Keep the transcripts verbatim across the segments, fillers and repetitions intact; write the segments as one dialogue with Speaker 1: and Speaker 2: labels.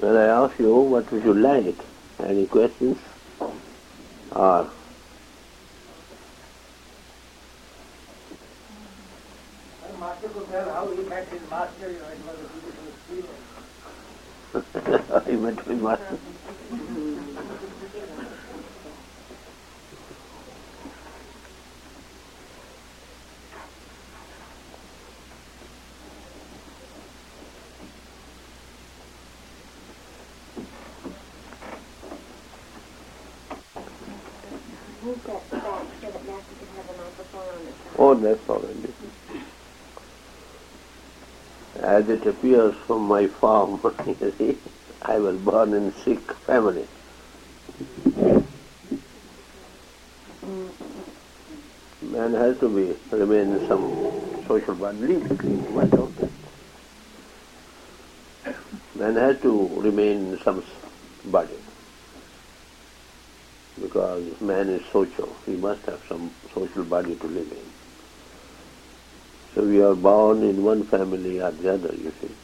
Speaker 1: When I ask you what would you like, any questions? Or
Speaker 2: Master could tell how he met his master, you know, it was a beautiful experience.
Speaker 1: I met my master.
Speaker 3: Move that back so that Master can have the microphone on the side.
Speaker 1: Oh, that's all right. As it appears from my form, you see, I was born in Sikh family. Man has to be remain in some social body. Leave the cream, why don't it? Man has to remain in some body. Because man is social, he must have some social body to live in. So we are born in one family or the other, you see.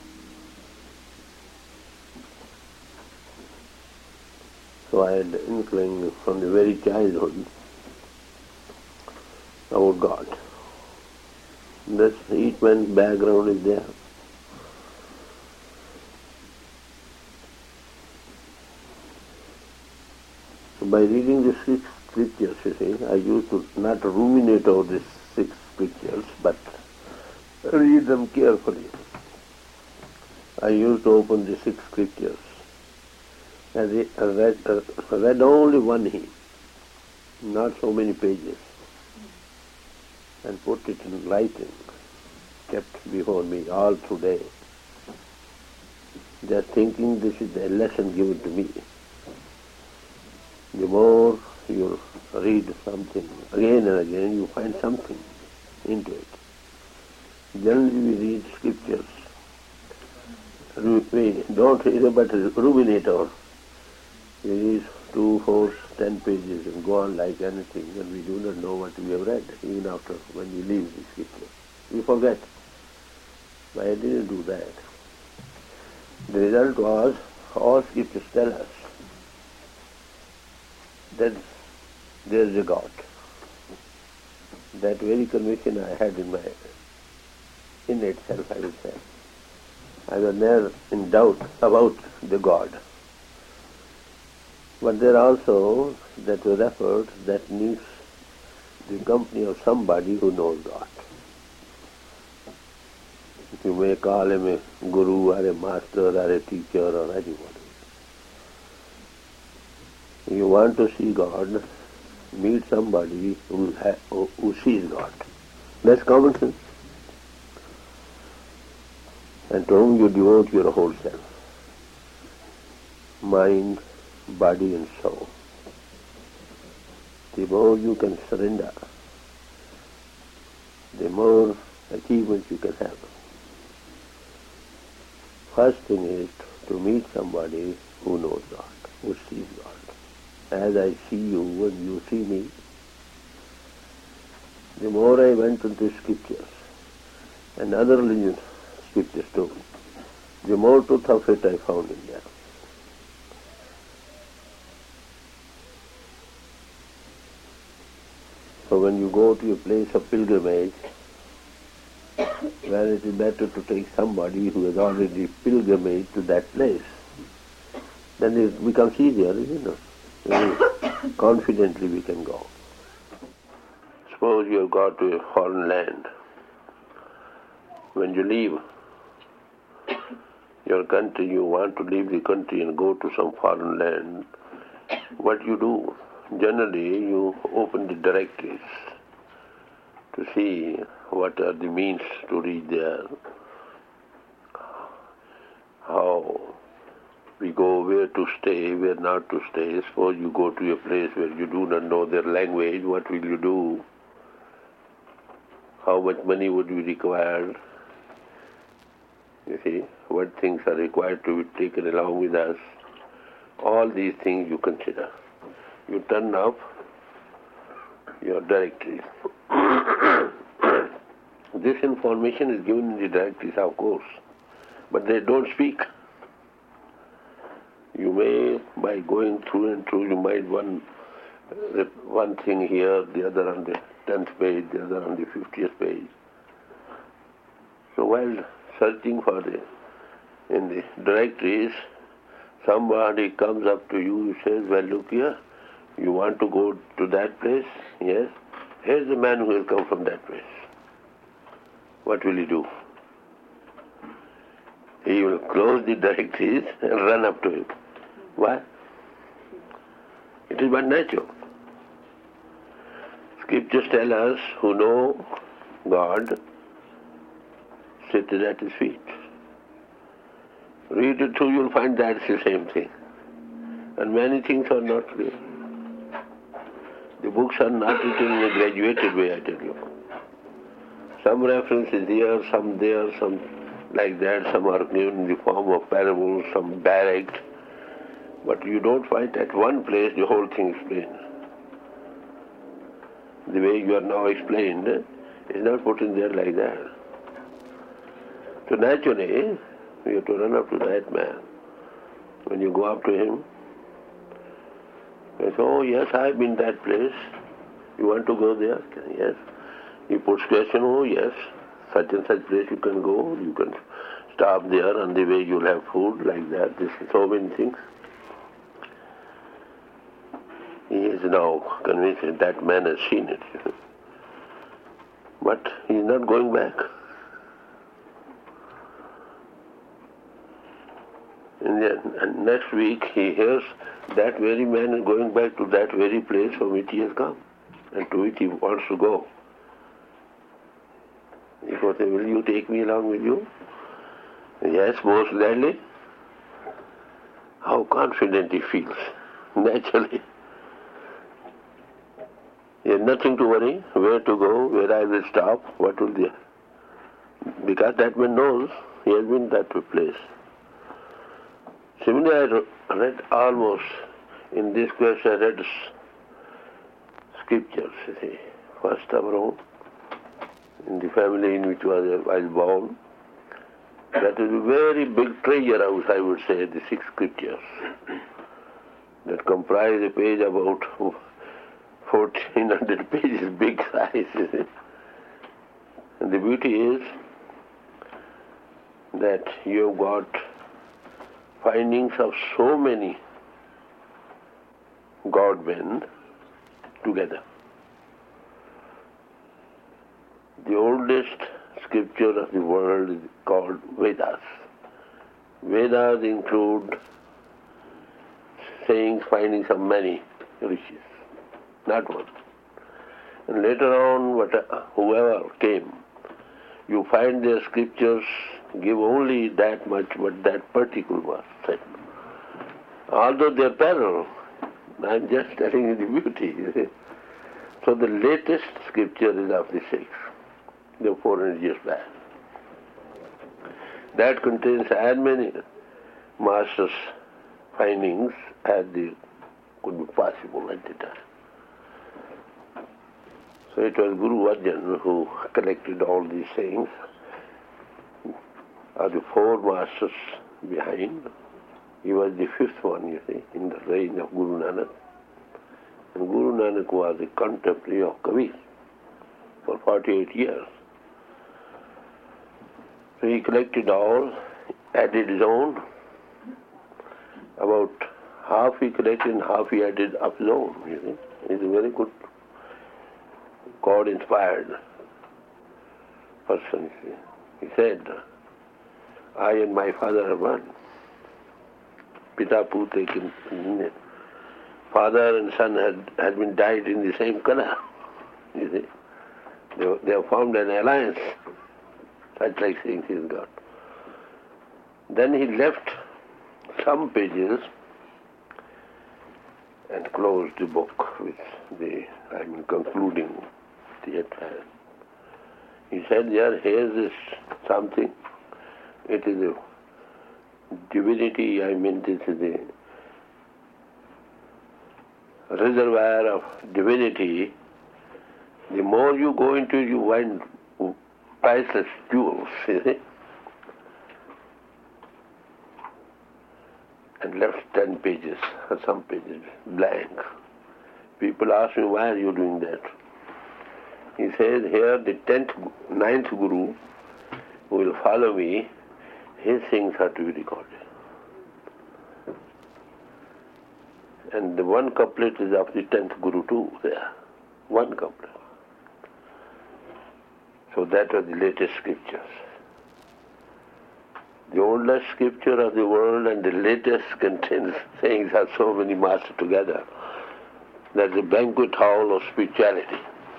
Speaker 1: So I had inkling from the very childhood about God. That's each man's background is there. So by reading the six scriptures, you see, I used to not ruminate over these six scriptures, but read them carefully. I used to open the six scriptures. I read, I read, I read only one hymn, not so many pages, and put it in writing, kept before me all through day. Just thinking this is a lesson given to me. The more you read something again and again, you find something into it. Generally we read scriptures. We don't read but ruminate over. We read two, four, ten pages and go on like anything, and we do not know what we have read, even after when we leave the scripture. We forget. But I didn't do that. The result was, all scriptures tell us that there is a God. That very conviction I had in my, in itself, I will say. I was never in doubt about the God. But there also that was effort that needs the company of somebody who knows God. You may call him a guru or a master or a teacher or anyone. You want to see God, meet somebody who, ha- who sees God. That's common sense. And to whom you devote your whole self. Mind, body and soul. The more you can surrender, the more achievements you can have. First thing is to meet somebody who knows God, who sees God. As I see you and you see me, the more I went into scriptures and other religious scriptures too, the more truth of it I found in there. So when you go to a place of pilgrimage, where it is better to take somebody who has already pilgrimaged to that place, then it becomes easier, isn't it? Very confidently we can go. Suppose you have got to a foreign land. When you leave your country, you want to leave the country and go to some foreign land, what you do? Generally, you open the directories to see what are the means to reach there, how we go, where to stay, where not to stay. Suppose you go to a place where you do not know their language, what will you do? How much money would be required? You see, what things are required to be taken along with us? All these things you consider. You turn up your directories. This information is given in the directories, of course, but they don't speak. You may, by going through and through, you might one one thing here, the other on the tenth page, the other on the fiftieth page. So while searching for the in the directories, somebody comes up to you, says, well, look here, you want to go to that place? Yes. Here's the man who has come from that place. What will you do? He will close the directories and run up to him. Why? It is but natural. Scriptures tell us, who know God, sit at his feet. Read it through, you'll find that's the same thing. And many things are not clear. The books are not written in a graduated way, I tell you. Some reference is here, some there, some like that, some are given in the form of parables, some direct. But you don't find at one place the whole thing explained. The way you are now explained is not put in there like that. So naturally, you have to run up to that man. When you go up to him, you say, oh yes, I've been that place. You want to go there? Yes. He puts question, oh yes, such and such place you can go, you can stop there, on the way you'll have food, like that. This is so many things. He is now convinced that that man has seen it. But he is not going back. And then and next week he hears that very man is going back to that very place from which he has come and to which he wants to go. He goes, will you take me along with you? Yes, most gladly. How confident he feels, naturally. He has nothing to worry, where to go, where I will stop, what will be. Because that man knows he has been that place. Similarly, I read almost, in this question I read scriptures, you see. First of all, in the family in which was I was born, that is a very big treasure house, I would say, the six scriptures, that comprise a page about fourteen hundred pages, big size, you see. And the beauty is that you have got findings of so many God-men together. The oldest scripture of the world is called Vedas. Vedas include sayings, findings of many rishis, not one. And later on, what, whoever came, you find their scriptures give only that much, but that particular was said. Although they are parallel, I'm just telling you the beauty. You see. So the latest scripture is of the six, the four hundred years back. That contains as many masters' findings as they could be possible at the time. So it was Guru Arjan who collected all these sayings. Of the four masters behind, he was the fifth one, you see, in the reign of Guru Nanak. And Guru Nanak was a contemporary of Kabir for forty-eight years. So he collected all, added his own. About half he collected and half he added of his own, you see. He's a very good God-inspired person, you see. He said, I and my father are one. Pita Putre kin. Father and son had, had been dyed in the same color. You see. They, they have formed an alliance. Such like saying he is God. Then he left some pages and closed the book with the, I mean, concluding the entire. He said, yeah, here's this something. It is a divinity, I mean, this is a reservoir of divinity. The more you go into it, you find priceless jewels, you see. and left ten pages or some pages blank. People ask me, why are you doing that? He says, here the tenth, ninth Guru who will follow me, his things are to be recorded. And the one couplet is of the tenth Guru too there. One couplet. So that are the latest scriptures. The oldest scripture of the world and the latest contains things are so many mastered together. That's the banquet hall of spirituality.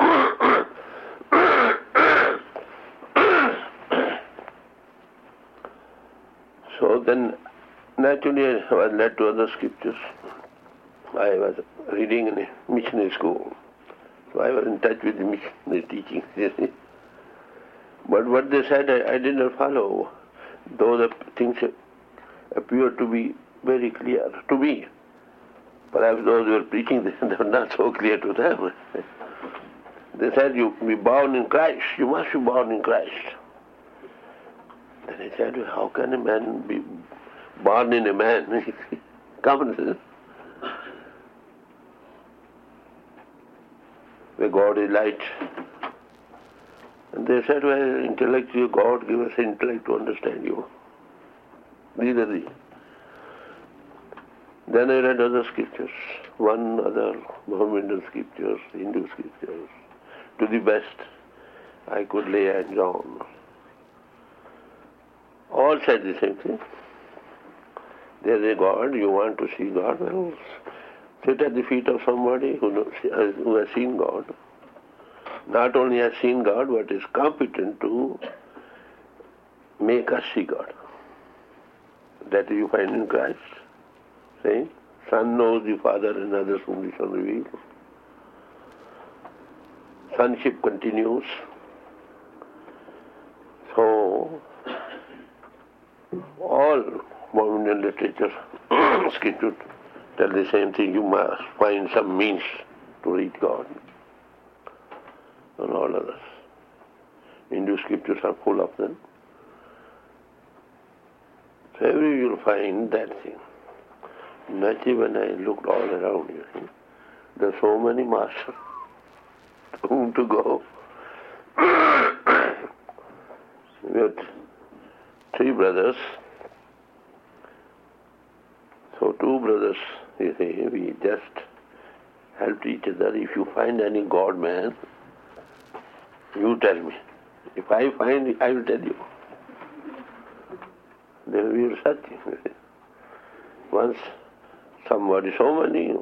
Speaker 1: So then naturally I was led to other scriptures. I was reading in a missionary school. So I was in touch with the missionary teachings. But what they said I, I did not follow. Those things appear to be very clear to me. Perhaps those who were preaching, they were not so clear to them. They said, you be born in Christ. You must be born in Christ. Then I said, how can a man be born in a man? Common sense. Where God is light. And they said, well, intellectual God give us intellect to understand you. These are the. Then I read other scriptures, one other Mohammedan scriptures, Hindu scriptures. To the best I could lay hands on. All said the same thing. There is a God, you want to see God, well, sit at the feet of somebody who, knows, who has seen God. Not only has seen God, but is competent to make us see God. That you find in Christ. Saying, Son knows the Father and others whom the Son reveals. Sonship continues. So, all Mohammedan literature, scripture, tell the same thing. You must find some means to reach God. And all others. Hindu scriptures are full of them. So everywhere you'll find that thing. Naturally, when I looked all around, you see, there are so many masters to whom to go. We had three brothers. So two brothers, you see, we just helped each other. If you find any God man, you tell me. If I find, I will tell you. Then we were searching. Once somebody, so many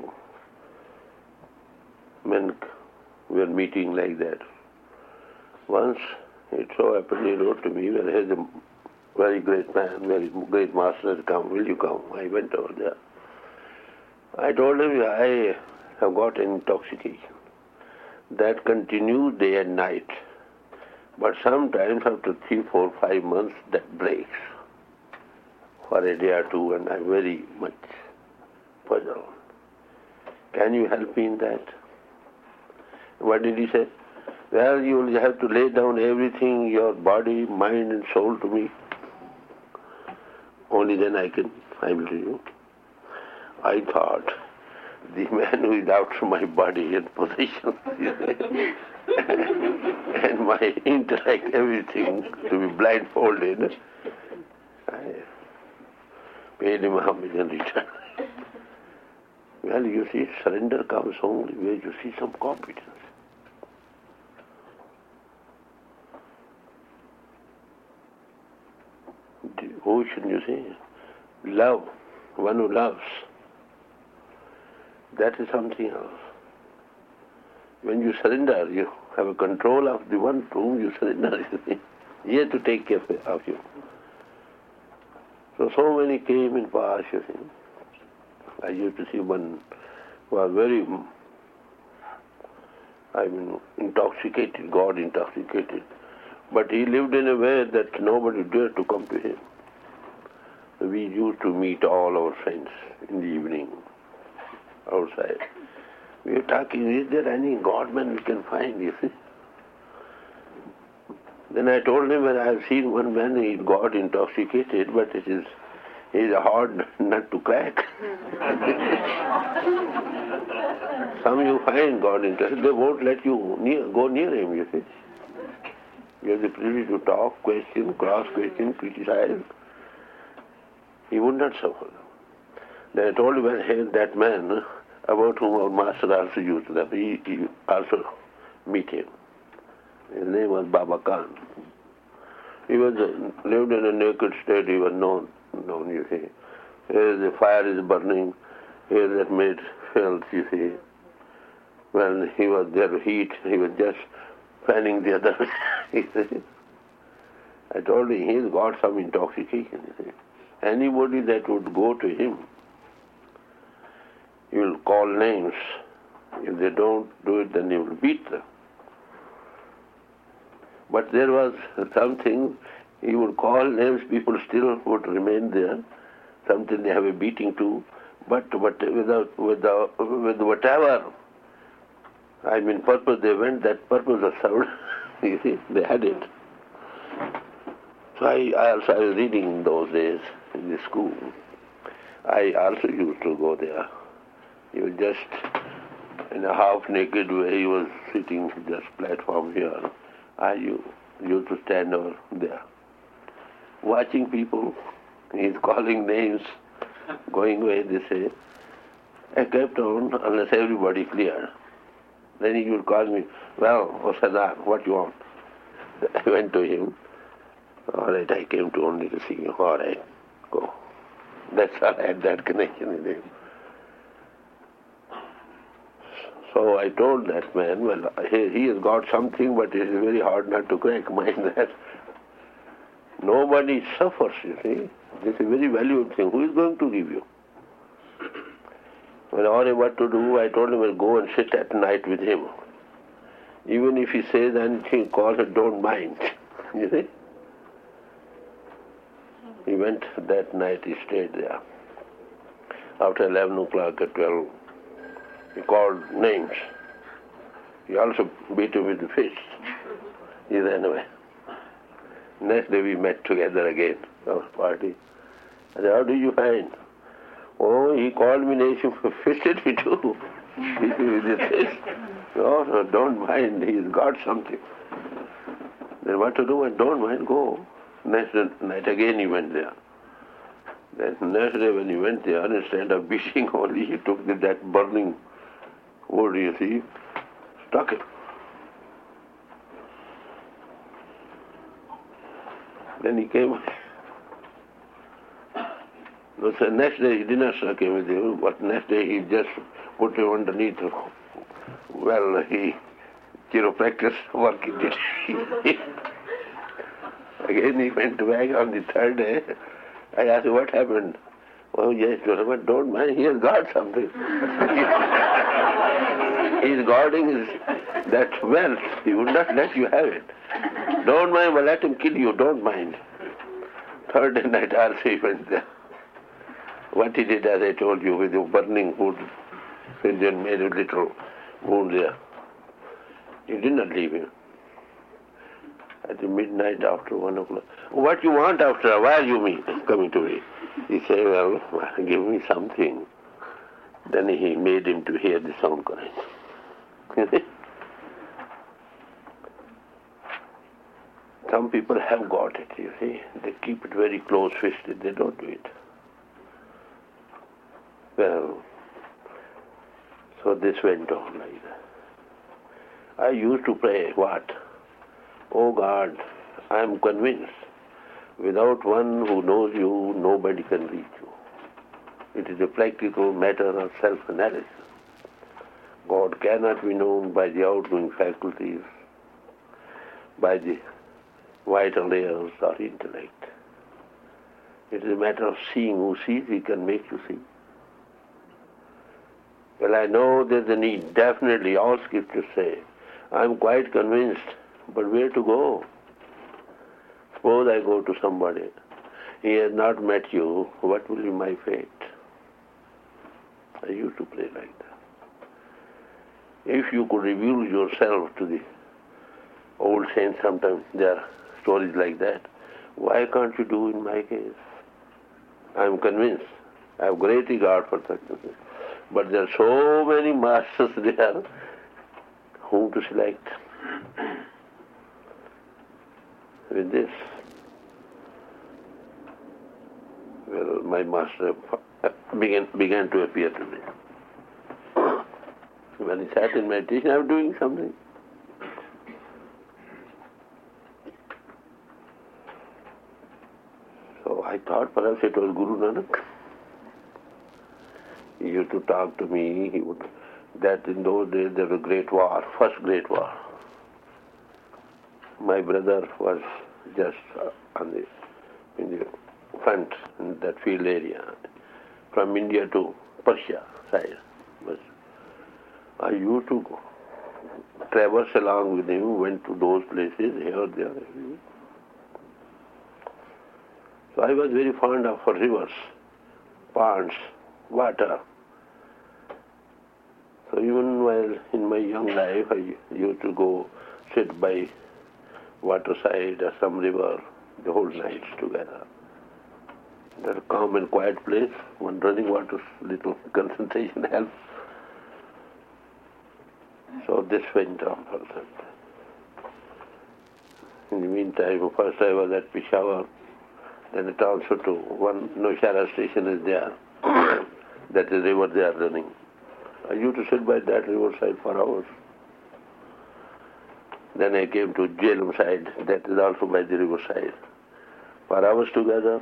Speaker 1: men were meeting like that. Once it so happened he wrote to me, well, here's a very great man, very great master has come, will you come? I went over there. I told him, I have got an intoxication that continues day and night. But sometimes after three, four, five months that breaks for a day or two, and I'm very much puzzled. Can you help me in that? What did he say? Well, you will have to lay down everything, your body, mind and soul to me. Only then I can, I will do you. I thought, the man who is after my body and possession and my intellect, everything, to be blindfolded, I paid him a homage and returned. Well, you see, surrender comes only where you see some competence. Devotion, you see, love, one who loves, that is something else. When you surrender, you have a control of the one to whom you surrender. He has to take care of you. So, so many came in past, you see. I used to see one who was very, I mean, intoxicated, God intoxicated. But he lived in a way that nobody dared to come to him. We used to meet all our friends in the evening outside. We were talking, is there any God-man we can find, you see? Then I told him, well, I have seen one man, he got intoxicated, but it is He's a hard nut to crack. Some you find God interested, they won't let you near, go near him, you see. You have the privilege to talk, question, cross-question, criticize. He would not suffer. Then I told you when hey, that man about whom our master also used to have, he, he also meet him. His name was Baba Khan. He was uh, lived in a naked state, he was known, known, you see. Here the fire is burning, here that made filth, you see. When he was there heat, he was just fanning the other. You see. I told him he's got some intoxication, you see. Anybody that would go to him, he will call names. If they don't do it, then he will beat them. But there was something, he would call names, people still would remain there, something they have a beating to, but, but without, without, with whatever, I mean, purpose they went, that purpose was served. You see, they had it. So I, I also, I was reading in those days in the school. I also used to go there. He was just in a half-naked way, he was sitting just platform here. I used to stand over there, watching people. He's calling names, going away, they say. I kept on unless everybody cleared. Then he would call me, well, oh Sardar, what you want? I went to him. All right, I came to only to see you. All right, go. That's how I had that connection with him. So I told that man, well, he, he has got something, but it is very hard not to crack. Mind that. Nobody suffers, you see. This is a very valuable thing. Who is going to give you? When I asked him what to do, I told him, well, go and sit at night with him. Even if he says anything, call it, don't mind. You see? He went that night, he stayed there. After eleven o'clock at twelve, he called names. He also beat him with the fist. He ran away. Next day we met together again, our party. I said, how do you find? Oh, he called me names, he fisted me too. Beat me with his fist. No, no, don't mind, he's got something. Then what to do? I don't mind, go. Next night again he went there. Then next day when he went there, instead of beating only, he took that burning wood, you see, stuck it. Then he came. So next day he did not struck him with him, but next day he just put him underneath. Well, he chiropractic work he did. Again he went back on the third day. I asked him, what happened? Oh, yes, but don't mind, he has got something. He's guarding his, that wealth. He would not let you have it. Don't mind, but let him kill you, don't mind. Third day night also he went there. What he did, as I told you, with the burning wood, Indian made a little wound there. He did not leave him. At the midnight after one o'clock. What you want after a while, you mean, coming to me? He said, well, give me something. Then he made him to hear the sound correct. Some people have got it, you see. They keep it very close-fisted. They don't do it. Well, so this went on like that. I used to pray, what? Oh God, I am convinced, without one who knows you, nobody can reach you. It is a practical matter of self-analysis. God cannot be known by the outgoing faculties, by the vital layers or intellect. It is a matter of seeing. Who sees, he can make you see. Well, I know there's a need, definitely, all scriptures say. I'm quite convinced, but where to go? Suppose I go to somebody. He has not met you, what will be my fate? I used to pray like that. If you could reveal yourself to the old saints, sometimes there are stories like that, why can't you do in my case? I am convinced. I have great regard for such things. But there are so many masters there, whom to select? With this, well, my master began, began to appear to me. When he sat in meditation, I was doing something. So I thought perhaps it was Guru Nanak. He used to talk to me. He would. That in those days there was a great war, first great war. My brother was just on the in the front in that field area, from India to Persia side. But I used to traverse along with him, went to those places, here, there, everywhere. So I was very fond of rivers, ponds, water. So even while in my young life, I used to go sit by waterside or some river the whole night together. That's a calm and quiet place. One running water, little concentration helps. So this went on for some time. In the meantime, first I was at Peshawar, then it also to one Noshara station is there. That is river they are running. I used to sit by that riverside for hours. Then I came to Jhelum side, that is also by the riverside. For hours together.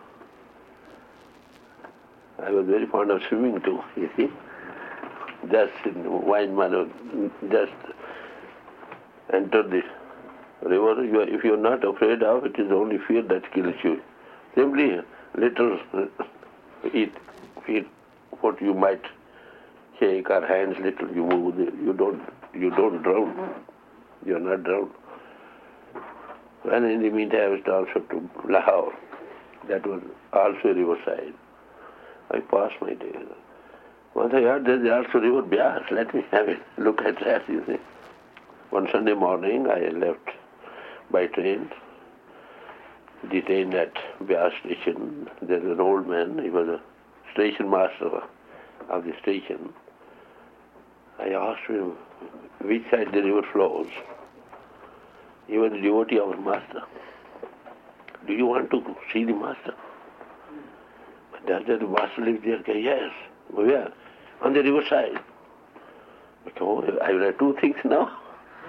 Speaker 1: I was very fond of swimming too, you see. Just in wine mellow, just enter the river. You are, if you are not afraid of, it is only fear that kills you. Simply little eat, feel what you might shake our hands little, you move, you don't, you don't drown. You are not drowned. And in the meantime, I was also to Lahore. That was also riverside. I passed my day. Once I heard there is also river Byas. Let me have a look at that, you see. One Sunday morning, I left by train, detained at Byas station. There is an old man. He was a station master of the station. I asked him which side the river flows. He was a devotee of our master. Do you want to see the master? But does the master live there? Okay, yes. Where? On the river side. Okay, oh, I will have two things now.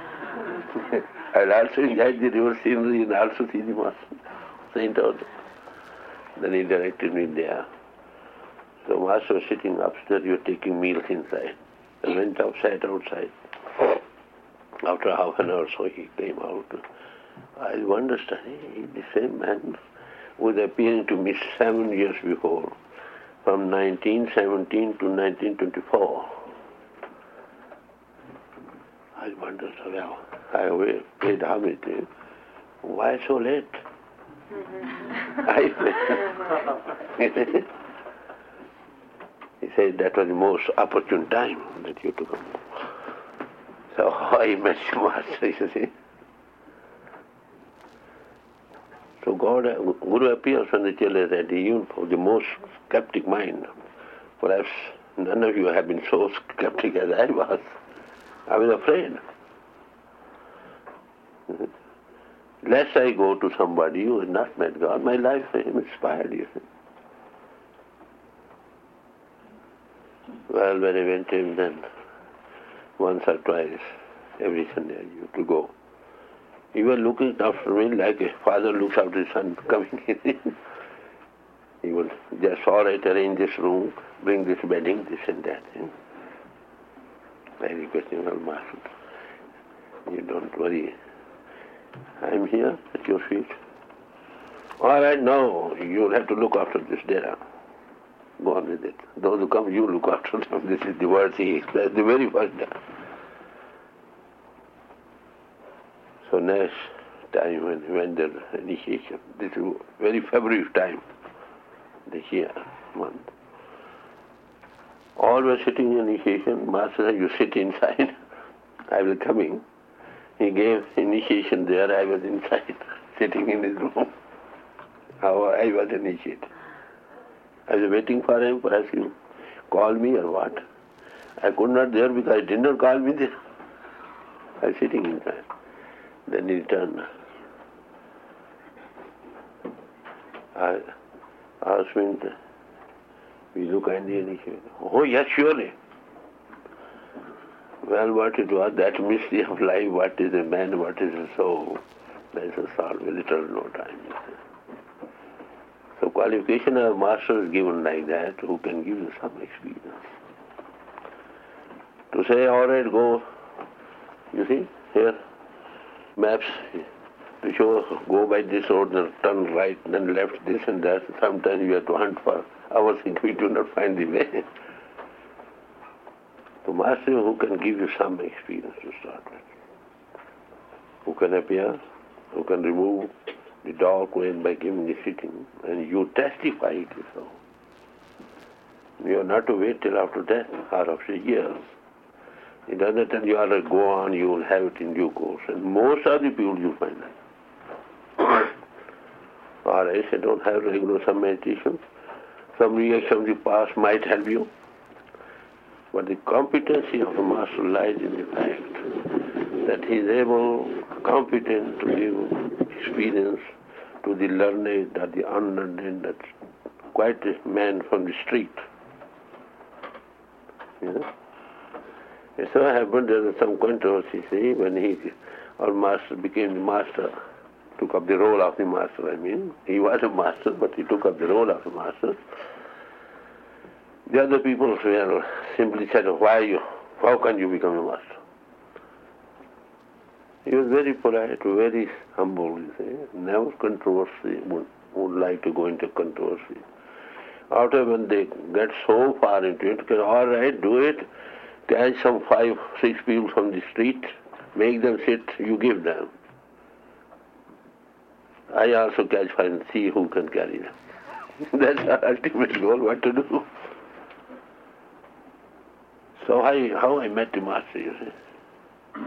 Speaker 1: I will also enjoy the river scenery and also see the master. Saint out. Then he directed me there. So master was sitting upstairs, you were taking meals inside. I went outside, outside. After half an hour so he came out. I wondered, hey, the same man was appearing to me seven years before, from nineteen seventeen to nineteen twenty-four. I wondered, well, I paid homage to him. Why so late? I He said that was the most opportune time that you to come. So I met your master, you see. So God, Guru appears when the children said, even for the most skeptic mind, perhaps none of you have been so skeptic as I was. I was afraid. Lest I go to somebody who has not met God, my life inspired you. Well, when I went in, then once or twice, every Sunday I used to go. He was looking after me like a father looks after his son coming in. He would just, all right, arrange this room, bring this bedding, this and that. I request him, well, Master, you don't worry. I'm here at your feet. All right, now you'll have to look after this dera. Go on with it. Those who come, you look after them. This is the words he expressed the very first day. So next time when he went there, initiation, this is very February time, this year, month. All were sitting in initiation. Master said, you sit inside. I will come in. He gave initiation there. I was inside, sitting in his room. How I was initiated. I was waiting for him, perhaps he called me or what. I could not there because he did not call me there. I was sitting inside. Then he turned. I asked him, will you kindly and he said, oh yes, surely. Well, what it was, that mystery of life, what is a man, what is a soul, that is a solve a little no time. So qualification of master is given like that, who can give you some experience. To say, all right, go, you see, here, maps, to show, go by this road, then turn right, then left, this and that. Sometimes you have to hunt for hours if we do not find the way. So master who can give you some experience to start with. Who can appear, who can remove the dark lane by giving the sitting, and you testify it is so. You are not to wait till after death or after years. It doesn't tell you, all go on, you will have it in due course. And most of the people you find that. Or else you don't have regular some meditation. Some reaction of the past might help you. But the competency of the master lies in the fact that he is able, competent to give experience to the learned or the unlearned, that's quite a man from the street. You know? It so happened there was some controversy, see, when he, our master became the master, took up the role of the master, I mean. He was a master, but he took up the role of the master. The other people were simply said, why you, how can you become a master? He was very polite, very humble, you see, never controversy, would, would like to go into controversy. After when they get so far into it, okay, all right, do it, catch some five, six people from the street, make them sit, you give them. I also catch five and see who can carry them. That's our ultimate goal, what to do. So I, how I met the master, you see.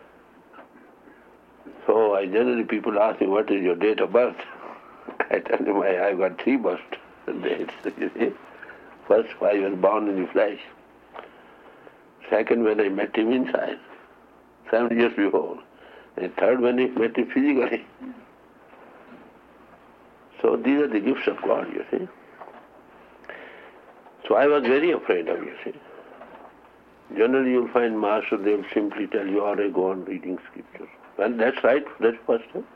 Speaker 1: So I generally, people ask me, what is your date of birth? I tell them, I, I've got three birth dates, you see. First, I was born in the flesh. Second, when I met him inside, seven years before. And third, when I met him physically. So these are the gifts of God, you see. So I was very afraid of, you see. Generally you'll find master, they'll simply tell you, all right, go on reading scriptures. Well, that's right, that's first step.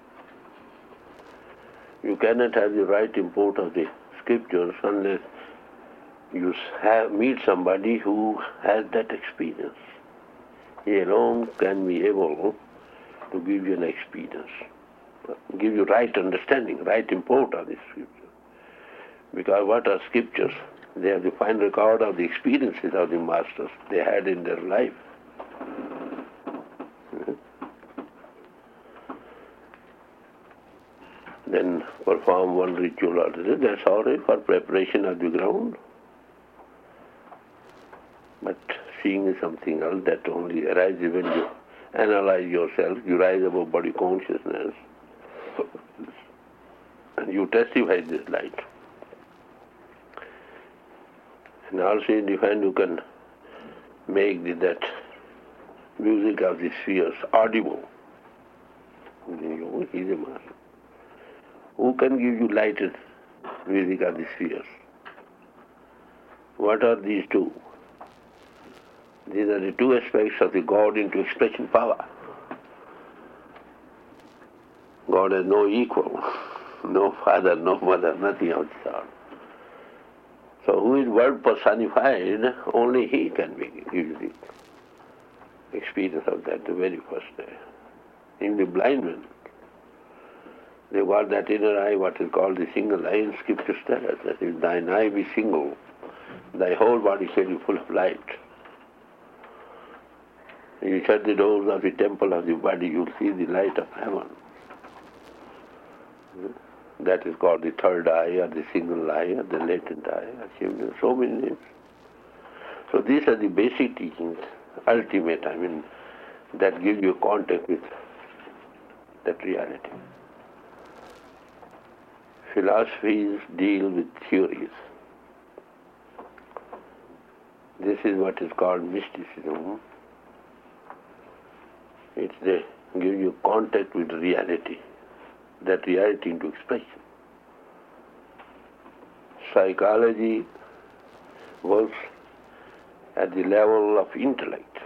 Speaker 1: You cannot have the right import of the scriptures unless you have, meet somebody who has that experience. He alone can be able to give you an experience, give you right understanding, right import of the scripture. Because what are scriptures? They have the fine record of the experiences of the masters they had in their life. Then perform one ritual or the other, that's all right for preparation of the ground. But seeing is something else that only arises when you analyze yourself, you rise above body consciousness, and you testify this light. And also you define you can make the, that music of the spheres audible. He's a master. Who can give you lighted music of the spheres? What are these two? These are the two aspects of the God into expression power. God has no equal, no father, no mother, nothing of the sort. So who is word personified, only he can be, give you the experience of that the very first day. In the blind man, they got that inner eye, what is called the single eye, in scripture tells us that if thine eye be single, thy whole body shall be full of light. You shut the doors of the temple of the body, you'll see the light of heaven. That is called the third eye, or the single eye, or the latent eye, or so many names. So these are the basic teachings, ultimate, I mean, that give you contact with that reality. Philosophies deal with theories. This is what is called mysticism. It's they give you contact with reality, that reality into expression. Psychology works at the level of intellect.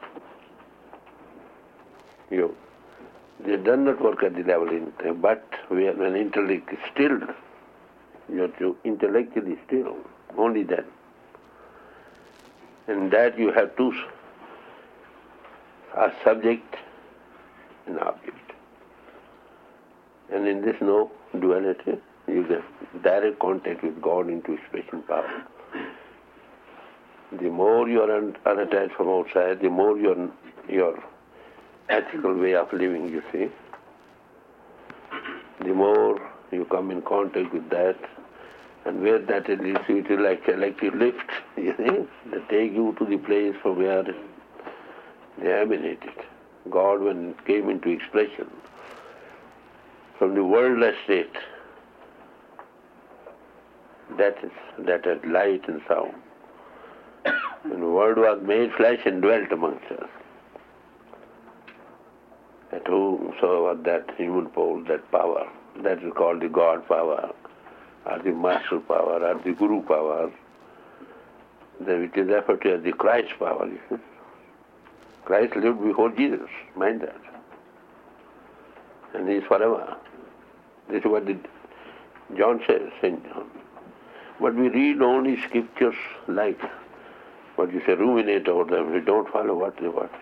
Speaker 1: You, they do not work at the level of intellect, but when intellect is stilled, you have to intellectually still, only then. And that you have two, a subject and object. And in this no duality, you get direct contact with God into expression power. The more you are unattached from outside, the more your your ethical way of living, you see, the more you come in contact with that, and where that leads you, it is like electric lift, you see, that take you to the place from where they emanated. God, when it came into expression, from the worldless state, that is that had light and sound. And the Word was made flesh and dwelt amongst us. At whomsoever that human pole, that power, that is called the God power, or the Master power, or the Guru power, then it is referred to as the Christ power. You see. Christ lived before Jesus, mind that. And he is forever. This is what the, John says, Saint John. But we read only scriptures like what you say, ruminate over them. We don't follow what they want.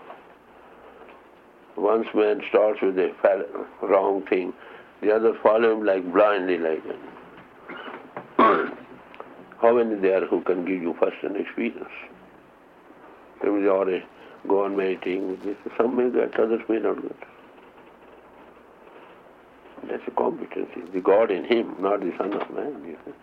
Speaker 1: Once man starts with a wrong thing, the others follow him like blindly, like that. How many there who can give you first-hand experience? Some they already go on meditating with this. Some may get, others may not get. That's a competency. The God in him, not the Son of Man. You see.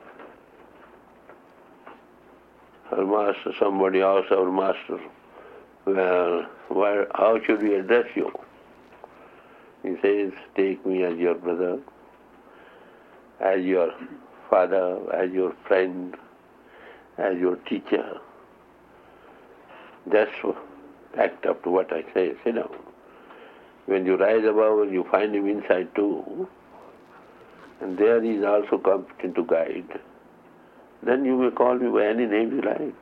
Speaker 1: Our master, somebody asked our master, well, why, how should we address you? He says, take me as your brother, as your father, as your friend, as your teacher. Just act up to what I say, sit down. When you rise above, you find him inside too, and there he is also competent to guide. Then you may call me by any name you like.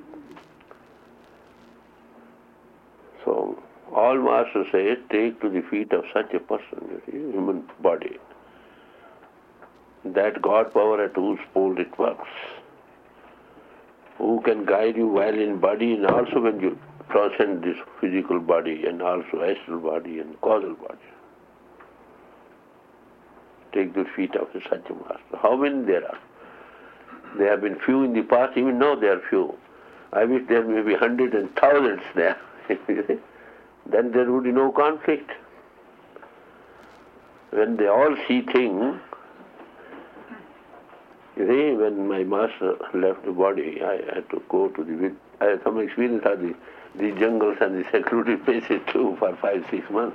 Speaker 1: So, all masters say, take to the feet of such a person, you see, human body. That God power at whose pole it works. Who can guide you while in body and also when you transcend this physical body and also astral body and causal body. Take the feet of such a master. How many there are? There have been few in the past, even now there are few. I wish there may be hundreds and thousands there. Then there would be no conflict. When they all see things, you see, when my master left the body, I had to go to the, I had some experience of the, the jungles and the secluded places too for five, six months.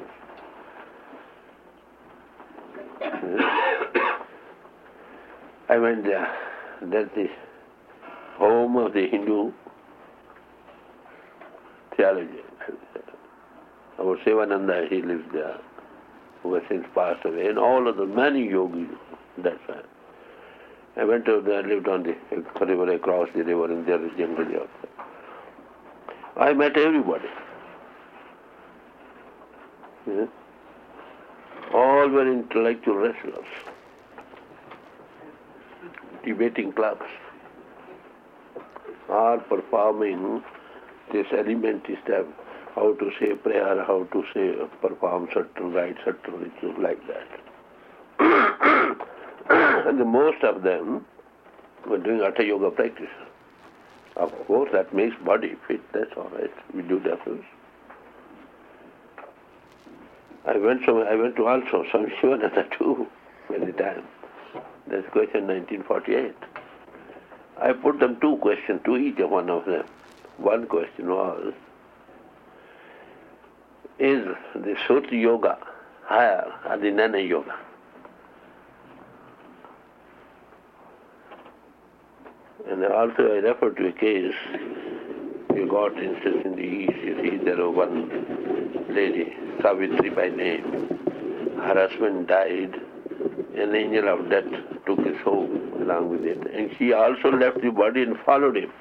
Speaker 1: I went there. That's the home of the Hindu theology. Our Sivananda, he lives there, who has since passed away, and all of the many yogis, that's why. I went over there, lived on the river, across the river, and there is jungle outside. I met everybody. Yeah. All were intellectual wrestlers, debating clubs, are performing this elementary step, how to say prayer, how to say perform certain rites, certain rituals like that. And the most of them were doing Hatha Yoga practice. Of course, that makes body fit, that's all right. We do that first. I went some, I went to also some Shivananda too at the time. That's question nineteen forty-eight. I put them two questions to each one of them. One question was, is the Sutta Yoga higher than the Jnana Yoga? And also I refer to a case you got instance in the East. You see, there was one lady, Savitri by name. Her husband died. An angel of death took his soul along with it. And she also left the body and followed him.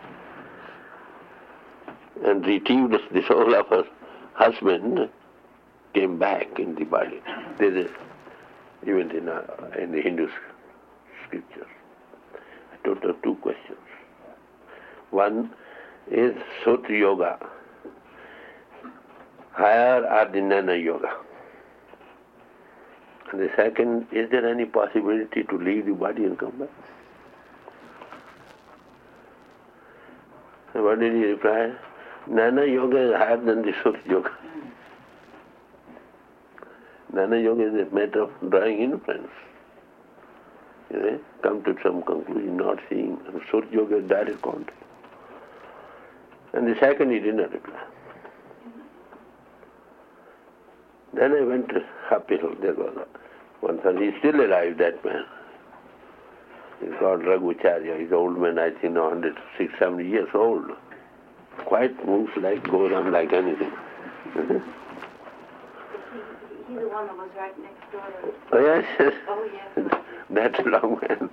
Speaker 1: And retrieved the soul of her husband, came back in the body. There is even in, uh, in the Hindu scriptures. I told her two questions. One is Sutra Yoga higher or the Jnana Yoga? And the second, is there any possibility to leave the body and come back? And what did he reply? Jnana Yoga is higher than the Sutra Yoga. Jnana Yoga is a matter of drawing inference. You know, come to some conclusion, not seeing. And Sutra Yoga is direct contact. And the second, he did not reply. Then I went to Happyhill. There was one son. He's still alive, that man. He's called Raghucharya. He's an old man, I think, now one hundred six, seventy years old. Quite moves like, goes on like anything.
Speaker 3: He's the one that was right next door to...
Speaker 1: Oh, yes, yes.
Speaker 3: Oh, yes.
Speaker 1: That's a long man.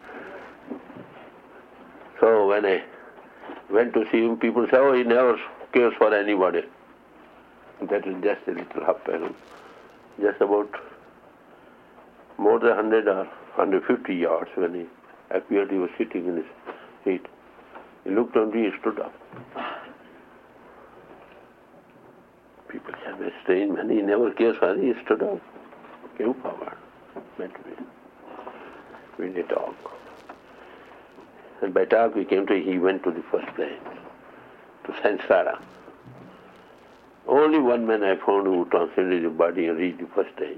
Speaker 1: So when I went to see him, people say, oh, he never cares for anybody. That is just a little Happyhill. Just about more than one hundred or one hundred fifty yards when he appeared, he was sitting in his seat. He looked on me, he stood up. People said, a strange man, he never cares for me. He stood up, came forward, met me. We did talk. And by talk we came to, he went to the first place, to Sansara. Only one man I found who transcended the body and reached the first stage.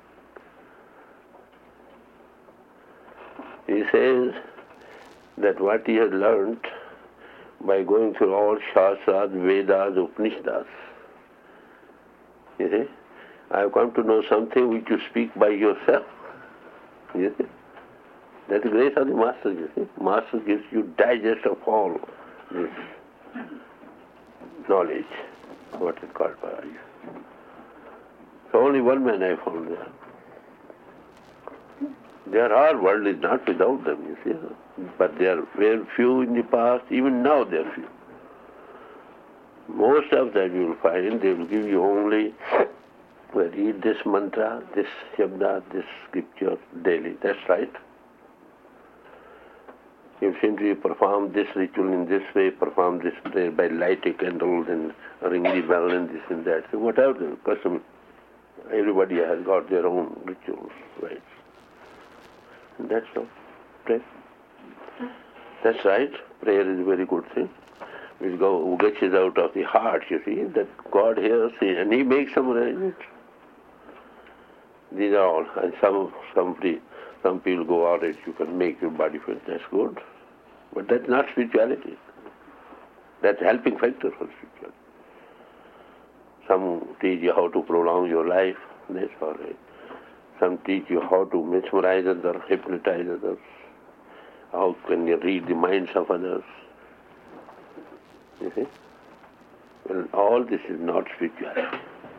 Speaker 1: He says that what he had learnt by going through all Shastras, Vedas, Upanishads, you see, I have come to know something which you speak by yourself. You see? That's the grace of the Master, you see. Master gives you digest of all this knowledge, what is called Paraya. So only one man I found there. There are, world is not without them, you see. But there were few in the past, even now there are few. Most of them you will find, they will give you only, well, read this mantra, this shabda, this scripture daily. That's right. You simply perform this ritual in this way, perform this prayer by light a candle and ring the bell and this and that. So whatever the custom, everybody has got their own rituals, right? And that's all. Pray. That's right. Prayer is a very good thing. Which go gets out of the heart, you see, that God hears and He makes some arrangements. These are all. And some somebody some people go out and you can make your body fit. That's good. But that's not spirituality. That's helping factor for spirituality. Some teach you how to prolong your life. That's all right. Some teach you how to mesmerize others, hypnotize others. How can you read the minds of others? You see? Well, all this is not spirituality.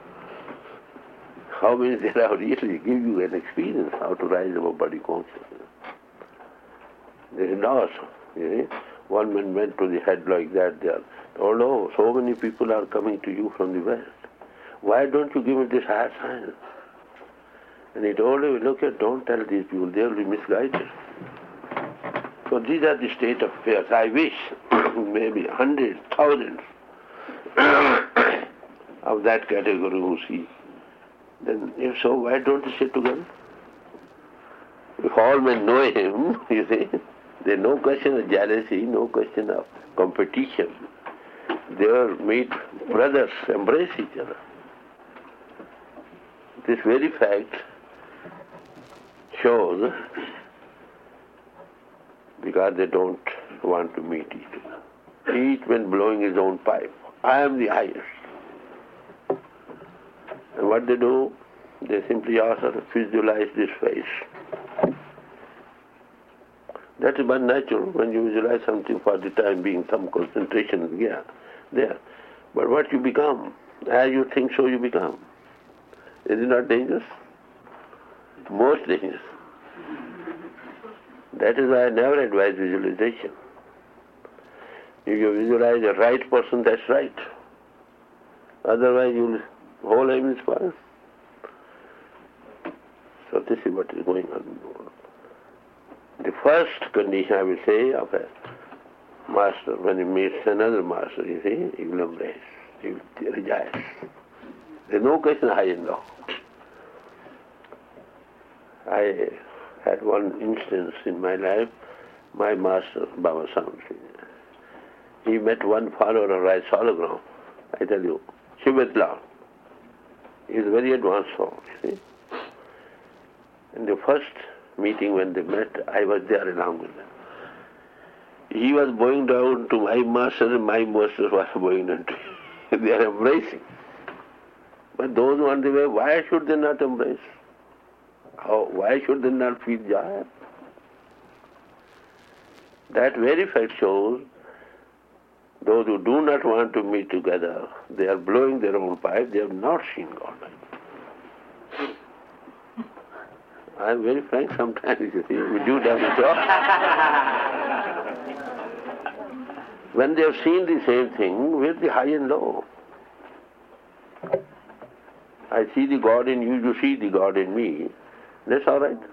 Speaker 1: How many there are really give you an experience how to rise above body consciousness? There is no, you see? One man went to the head like that there. Oh no, so many people are coming to you from the West. Why don't you give me this higher science? And he told him, look at, don't tell these people, they will be misguided. So these are the state of affairs. I wish maybe hundreds, thousands of that category who see. Then if so, why don't they sit together? If all men know him, you see, there's no question of jealousy, no question of competition. They will meet brothers, embrace each other. This very fact shows because they don't want to meet each other. Each man blowing his own pipe. I am the highest. And what they do, they simply ask her to visualize this face. That is but natural. When you visualize something for the time being, some concentration is yeah, there. But what you become, as you think, so you become. Is it not dangerous? Most dangerous. That is why I never advise visualization. If you visualize a right person, that's right. Otherwise, you'll whole aim is spoiled. So this is what is going on in the world. The first condition, I will say, of a master, when he meets another master, you see, he will embrace, he will rejoice. There is no question high and low. I had one instance in my life, my master, Baba Samsi. He met one follower of Rai Salagram, I tell you, Shivatla. He is a very advanced soul, you see. In the first meeting when they met, I was there along with them. He was bowing down to my master and my master was bowing down to him. They are embracing. But those who are on the way, why should they not embrace? How, why should they not feel joy? That very fact shows those who do not want to meet together, they are blowing their own pipe, they have not seen God. I am very frank sometimes, you see, we do have a job. When they have seen the same thing, where's the high and low? I see the God in you, you see the God in me. That's all right.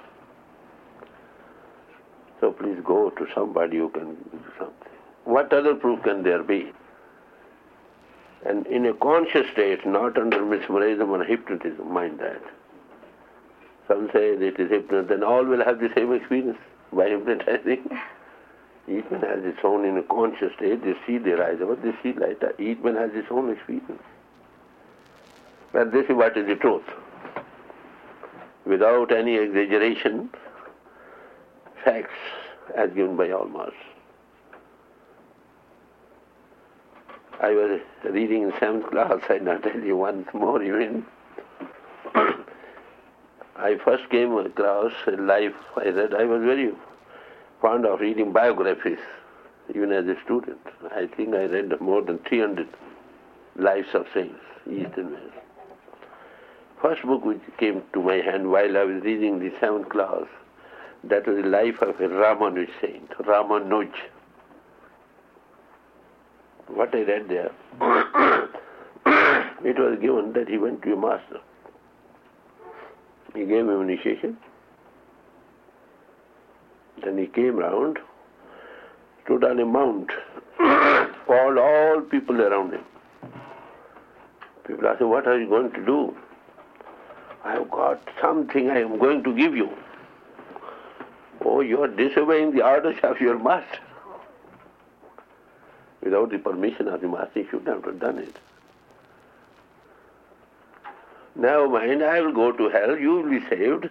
Speaker 1: So please go to somebody who can do something. What other proof can there be? And in a conscious state, not under mesmerism or hypnotism, mind that. Some say it is hypnotism, then all will have the same experience by hypnotizing. Each man has its own, in a conscious state, they see their eyes out, they see light, each man has his own experience. But this is what is the truth. Without any exaggeration, facts as given by all masters. I was reading in seventh class, I not tell you once more even. I first came across in life, I read, I was very fond of reading biographies, even as a student. I think I read more than three hundred lives of saints, East and West. First book which came to my hand while I was reading the seventh class, that was the life of a Ramanuj saint, Ramanuj. What I read there, it was given that he went to a master. He gave him initiation. Then he came round, stood on a mount, called all people around him. People asked him, what are you going to do? I have got something I am going to give you. Oh, you are disobeying the orders of your master. Without the permission of the master, he should not have done it. Never mind, I will go to hell, you will be saved.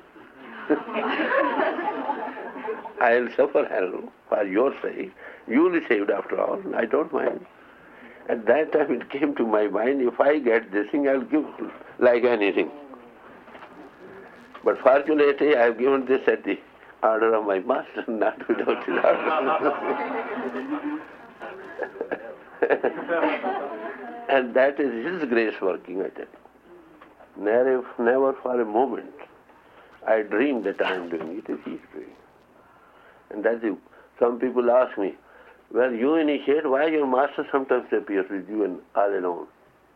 Speaker 1: I will suffer hell for your sake. You will be saved after all, I don't mind. At that time it came to my mind, if I get this thing, I will give like anything. But fortunately, I have given this at the order of my master, not without his order. And that is his grace working, I tell you. Never, never for a moment I dream that I am doing it. It is his doing. And that's it. Some people ask me, well, you initiate, why your master sometimes appears with you and all alone?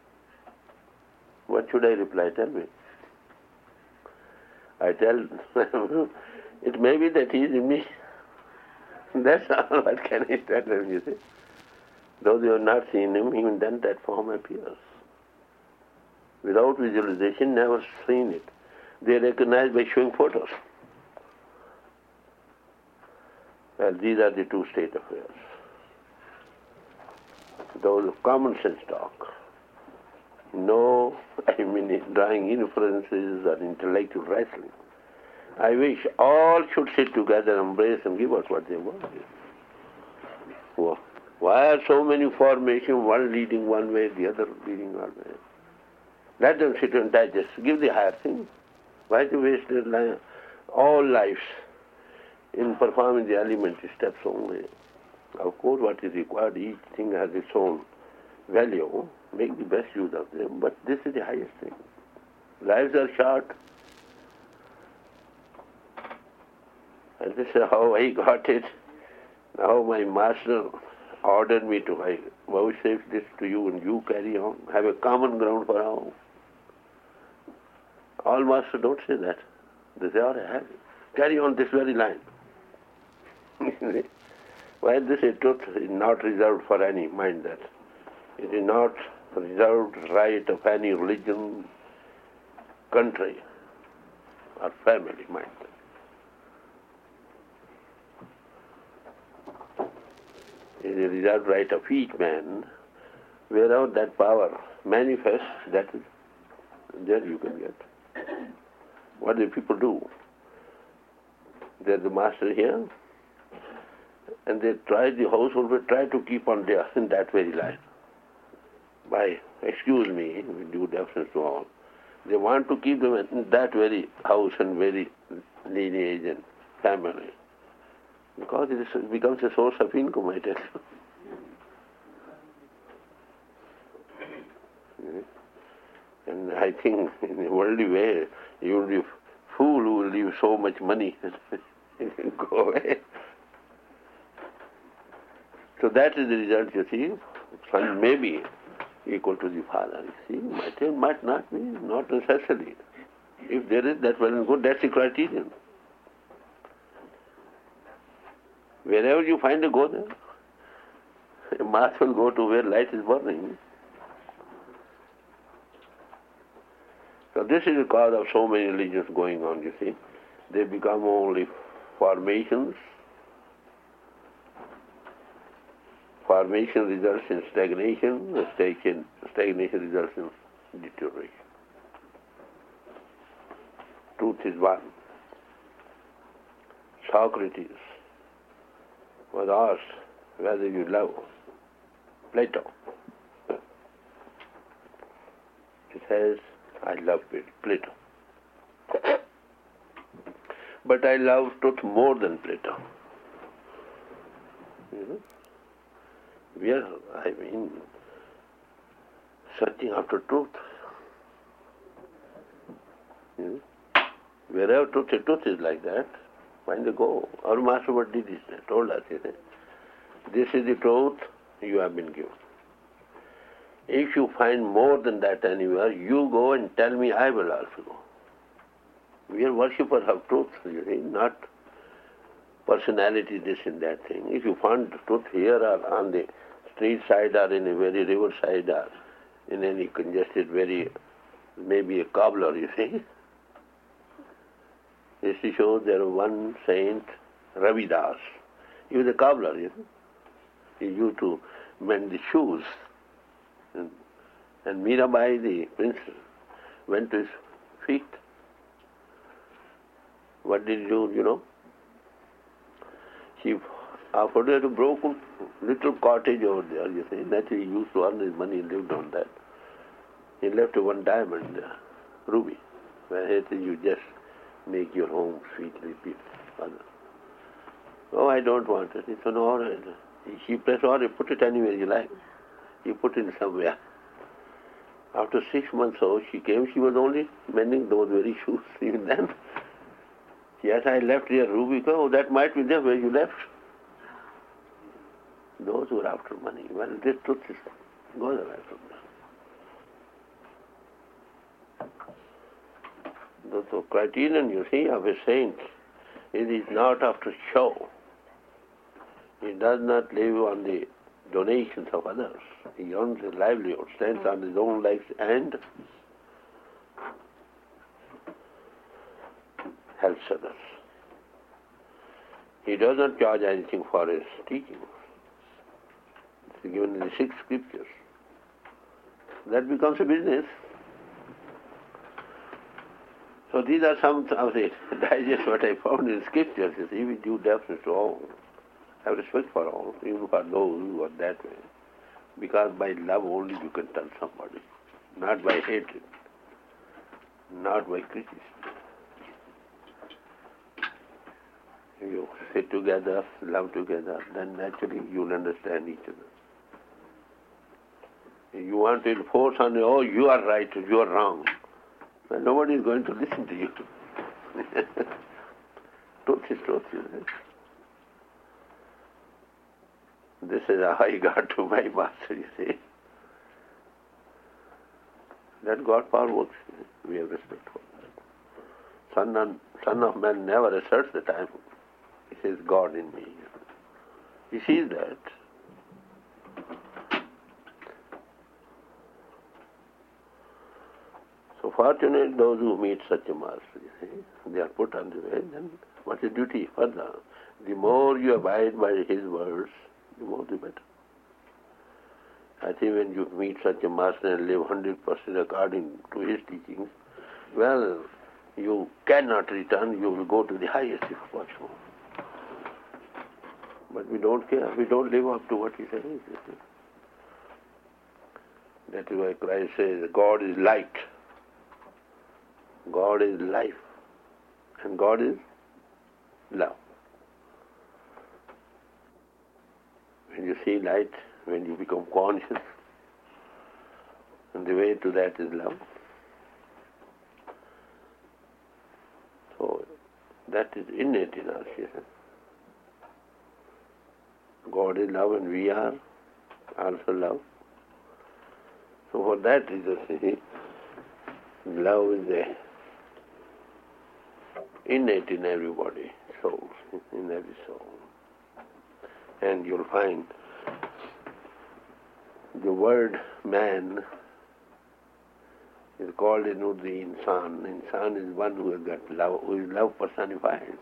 Speaker 1: What should I reply? Tell me. I tell, it may be that he is in me. That's all. What can I tell them, you see? Those who have not seen him, even then that form appears. Without visualization, never seen it. They recognize by showing photos. Well, these are the two state affairs. Those of common sense talk. No, I mean, drawing inferences or intellectual wrestling. I wish all should sit together, embrace and give us what they want. Why are so many formations, one leading one way, the other leading one way? Let them sit and digest. Give the higher thing. Why to waste their life? All lives in performing the elementary steps only. Of course, what is required, each thing has its own value. Make the best use of them, but this is the highest thing. Lives are short, and this is how I got it. Now my master ordered me to, I vouchsafe this to you, and you carry on. Have a common ground for all. All masters don't say that. They say, all right, have it. Carry on this very line. Why this a truth is not reserved for any mind that. It is not reserved right of any religion, country, or family mind. It is a reserved right of each man. Wherever that power manifests, that is, there you can get. What do people do? There's the master here, and they try, the household will try to keep on there in that very line. By, excuse me, with due deference to all, they want to keep them in that very house and very lineage and family. Because it, is, it becomes a source of income, I tell you. And I think in a worldly way, you will be a fool who will leave so much money and go away. So that is the result, you see. Son may be equal to the father, you see. Might, might not be, not necessarily. If there is, that well and good, that's the criterion. Wherever you find a go there, a mass will go to where light is burning. So this is the cause of so many religions going on, you see. They become only formations. Formation results in stagnation, stagnation, stagnation results in deterioration. Truth is one. Socrates was asked whether you love Plato. He says, I love Plato. But I love truth more than Plato. You know? We are, I mean, searching after truth. You know? Wherever truth, truth is like that, find the go. Our master what did he say? Told us, he said, this is the truth you have been given. If you find more than that anywhere, you go and tell me, I will also go. We are worshippers of truth, you see, not personality, this and that thing. If you find truth here or on the street side or in a very river side or in any congested, very, maybe a cobbler, you see. History shows there was one saint, Ravidas. He was a cobbler, you know. He used to mend the shoes. And, and Mirabai, the princess, went to his feet. What did he do, you know? She offered her a broken little cottage over there, you see. Naturally, he used to earn his money and lived on that. He left her one diamond, uh, ruby, where he said, you just make your home sweetly peaceful. Oh, I don't want it. It's an order. She pressed order, put it anywhere you like. He put it somewhere. After six months or so, she came, she was only mending those very shoes. Even then, yes, I left here, ruby. Oh, that might be there where you left. Those who are after money, well, this truth is, goes away from them. The, the criterion, you see, of a saint, it is not after show. He does not live on the donations of others. He earns his livelihood, stands on his own legs and helps others. He does not charge anything for his teachings. It's given in the six scriptures. That becomes a business. So these are some of the digest what I found in scriptures. You see, we do deference to all. Have respect for all, even for those who are that way. Because by love only you can tell somebody, not by hatred, not by criticism. You sit together, love together, then naturally you'll understand each other. You want to enforce on, oh, you are right, you are wrong. Well, nobody is going to listen to you. Truth is truth, isn't it? This is how I got to my master, you see. That God power works. We have respect for that. Son, and, son of man never asserts that I am. He says, God in me. He sees that. So fortunate those who meet such a master, you see. They are put on the way, then what's the duty further? The more you abide by his words, the more the better. I think when you meet such a master and live one hundred percent according to his teachings, well, you cannot return, you will go to the highest if possible. But we don't care, we don't live up to what he says. That is why Christ says, God is light. God is life. And God is love. When you see light, when you become conscious, and the way to that is love. So that is innate in us. Yes. God is love and we are also love. So for that reason, see, love is a innate in everybody, soul, in every soul. And you'll find the word man is called in Urdu insan. Insan is one who has got love, who is love personified.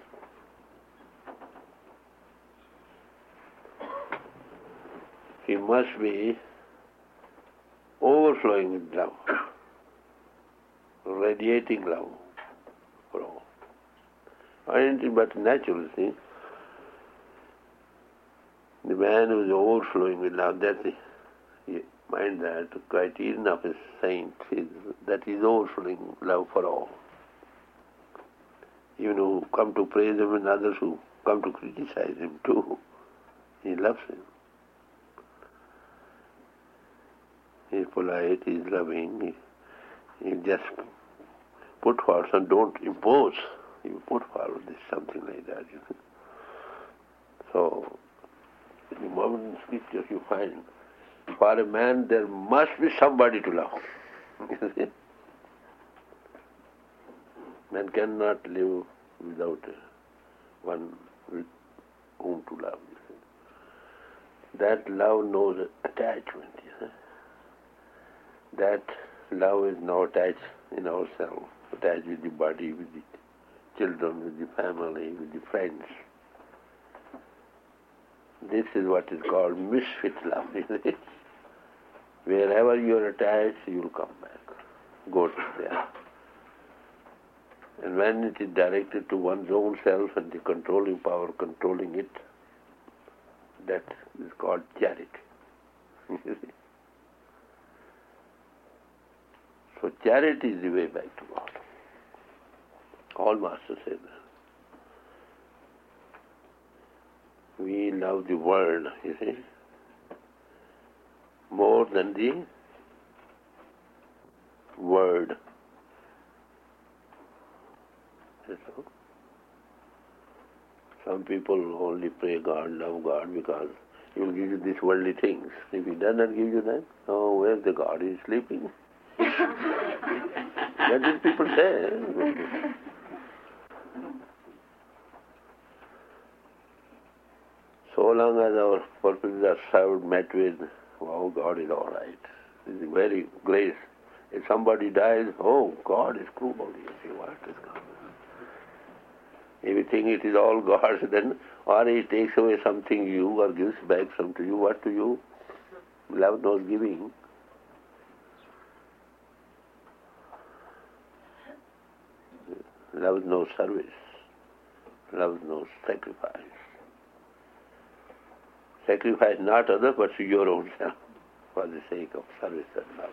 Speaker 1: He must be overflowing with love, radiating love for all. Anything but natural, see. The man who is overflowing with love, that's the, you mind that the criterion of a saint is that he is overflowing love for all. Even who come to praise him and others who come to criticize him too, he loves him. He is polite, he is loving, he, he just put forward and don't impose. You put forward this, something like that. You know? So, in the modern scriptures you find, for a man there must be somebody to love. You see? Man cannot live without one with whom to love. You see? That love knows attachment. You see? That love is now attached in ourselves, attached with the body, with the children, with the family, with the friends. This is what is called misfit love, isn't it? Wherever you are attached, you will come back. Go to there. And when it is directed to one's own self and the controlling power controlling it, that is called charity. So charity is the way back to God. All masters say that. We love the world, you see, more than the word. So, some people only pray God, love God because He will give you these worldly things. If He does not give you that, oh, where's the God? He is sleeping. That is people say. So long as our purposes are served, met with, oh, God is all right. This is very grace. If somebody dies, oh, God is cruel. You see, what is God? If you think it is all God's, then, or He takes away something you or gives back some to you, what to you? Love knows giving. Love knows service. Love knows sacrifice. Sacrifice not others, but to your own self for the sake of service and love.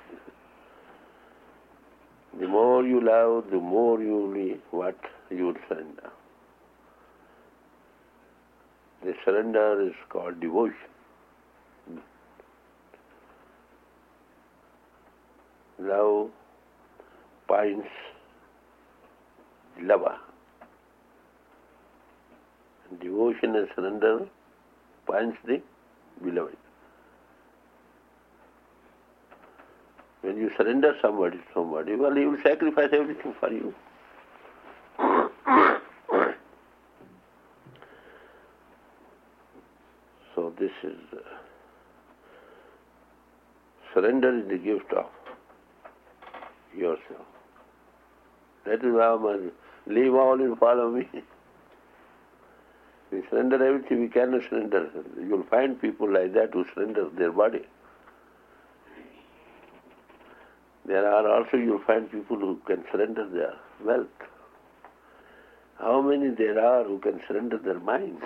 Speaker 1: The more you love, the more you will be what you will surrender. The surrender is called devotion. Love binds the lover. And devotion and surrender binds the beloved. When you surrender somebody to somebody, well, he will sacrifice everything for you. So this is, uh, surrender is the gift of yourself. That is why I must leave all and follow me. We surrender everything, we cannot surrender. You'll find people like that who surrender their body. There are also, you'll find people who can surrender their wealth. How many there are who can surrender their minds?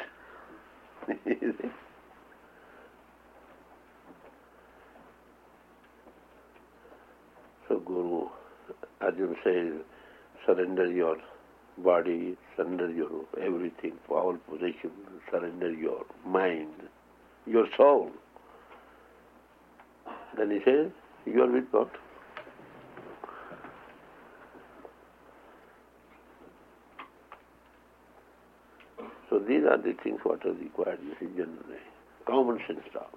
Speaker 1: So Guru Arjun says, surrender your body, surrender your everything, all possession, surrender your mind, your soul. Then he says, you are with God. So these are the things what are required. This is generally common sense talk.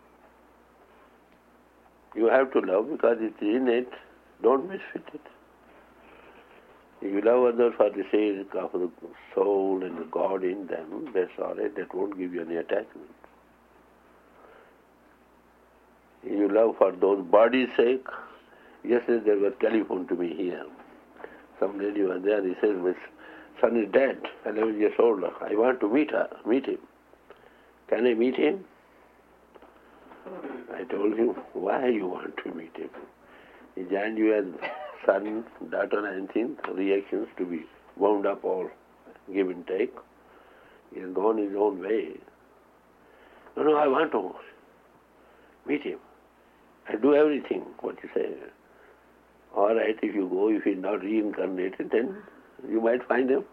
Speaker 1: You have to love because it is innate. Don't misfit it. If you love others for the sake of the soul and the God in them, that's all right. That won't give you any attachment. If you love for those bodies' sake, yesterday there was telephone to me here. Some lady was there. He says, "My son is dead, eleven years old. I want to meet her, meet him. Can I meet him?" I told him, why you want to meet him? He joined you as son, daughter, anything, reactions to be wound up all, give and take. He has gone his own way. No, no, I want to meet him. I do everything, what you say. All right, if you go, if he's not reincarnated, then you might find him.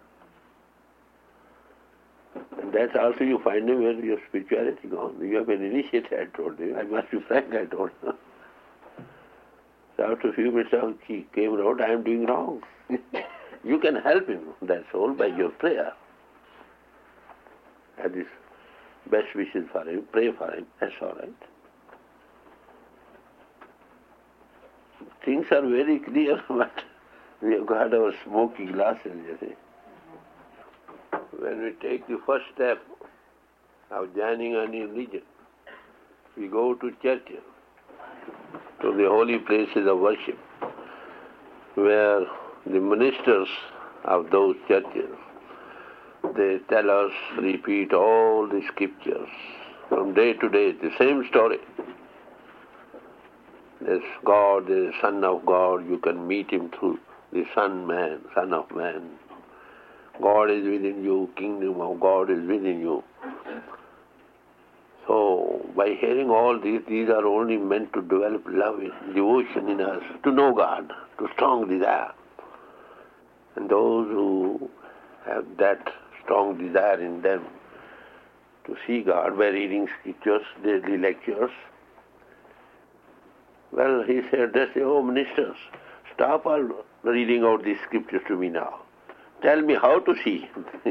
Speaker 1: And that's also you find him where your spirituality gone. You have been initiated, I told you. I must be frank, I told you. So after a few minutes he came out, I am doing wrong. You can help him, that's all, by your prayer. And his best wishes for him, pray for him, that's all right. Things are very clear, but we have got our smoky glasses, you see. When we take the first step of joining any religion, we go to churches, to the holy places of worship, where the ministers of those churches, they tell us, repeat all the scriptures from day to day, the same story. There's God, the Son of God, you can meet him through the Son man, Son of Man. God is within you, kingdom of God is within you. So, by hearing all these, these are only meant to develop love, devotion in us, to know God, to strong desire. And those who have that strong desire in them to see God by reading scriptures, daily lectures, well, he said, they say, oh ministers, stop all reading out these scriptures to me now. Tell me how to see.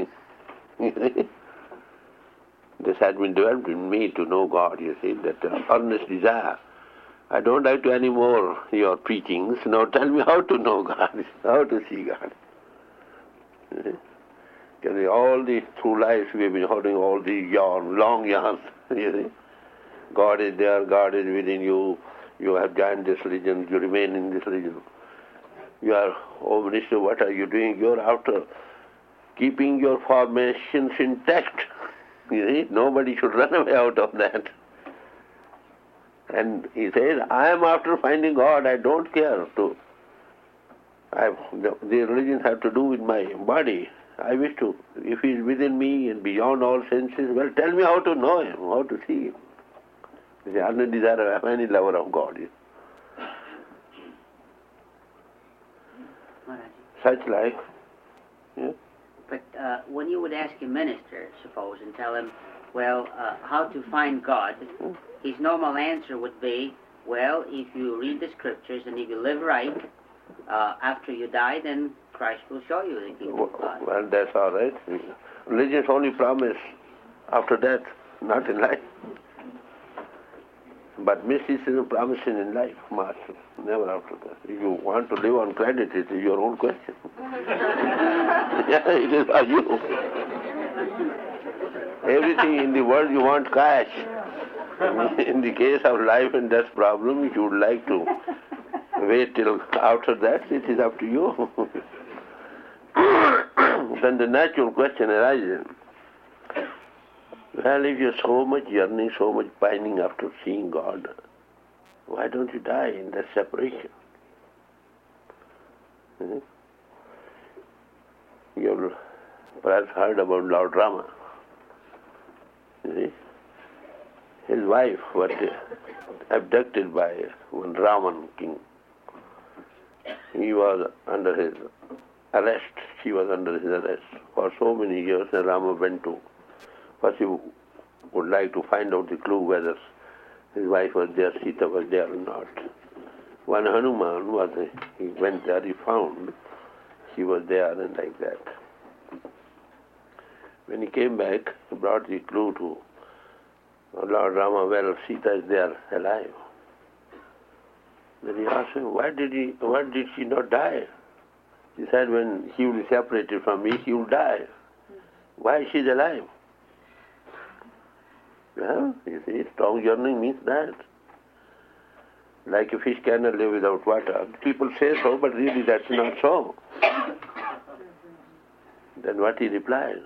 Speaker 1: This had been developed in me to know God, you see, that uh, earnest desire. I don't like to any more your preachings. Now tell me how to know God, how to see God. Because all the through life we have been holding all these yarn, long yarns, you see. God is there, God is within you. You have joined this religion, you remain in this religion. You are, oh minister, what are you doing? You are after keeping your formations intact. You see, nobody should run away out of that. And he says, I am after finding God, I don't care to. I, the, the religions have to do with my body. I wish to, if he is within me and beyond all senses, well, tell me how to know him, how to see him. The ardent desire of any lover of God is.
Speaker 4: Maharaj.
Speaker 1: Such like, yeah.
Speaker 4: But uh, uh, when you would ask a minister, suppose, and tell him, well, uh, how to find God, his normal answer would be, well, if you read the scriptures and if you live right, uh, after you die, then Christ will show you the kingdom of God.
Speaker 1: Well, that's all right. Religion's only promise after death, not in life. But mysticism promising in life, Master, never after that. If you want to live on credit, it is your own question. Yeah, it is for you. Everything in the world you want cash. In the case of life and death problem, if you would like to wait till after that, it is up to you. Then the natural question arises, well, if you're so much yearning, so much pining after seeing God, why don't you die in that separation? Hmm? You've perhaps heard about Lord Rama. You see? His wife was abducted by one Ravan king. He was under his arrest. She was under his arrest for so many years, and Rama went to. First, he would like to find out the clue whether his wife was there, Sita was there or not. When Hanuman was, he went there, he found she was there and like that. When he came back, he brought the clue to Lord Rama, well, Sita is there alive. Then he asked him, why did he, why did she not die? He said, when she will be separated from me, she will die. Why she is alive? Well, you see, strong yearning means that. Like a fish cannot live without water. People say so, but really that's not so. Then what he replied?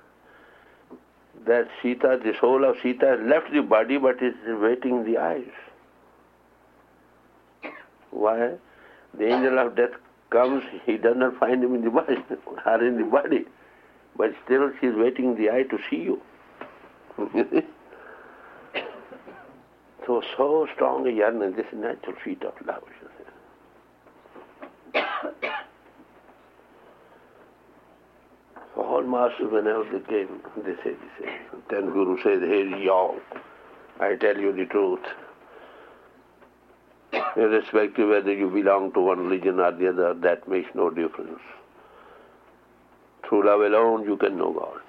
Speaker 1: That Sita, the soul of Sita has left the body but is waiting the eyes. Why? The angel of death comes, he does not find him in the body, or in the body. But still she is waiting the eye to see you. So, so strong a yearning, this natural feat of love, you say. All masters, whenever they came, they say the same. Then Guru says, hey, y'all, I tell you the truth. Irrespective whether you belong to one religion or the other, that makes no difference. Through love alone you can know God.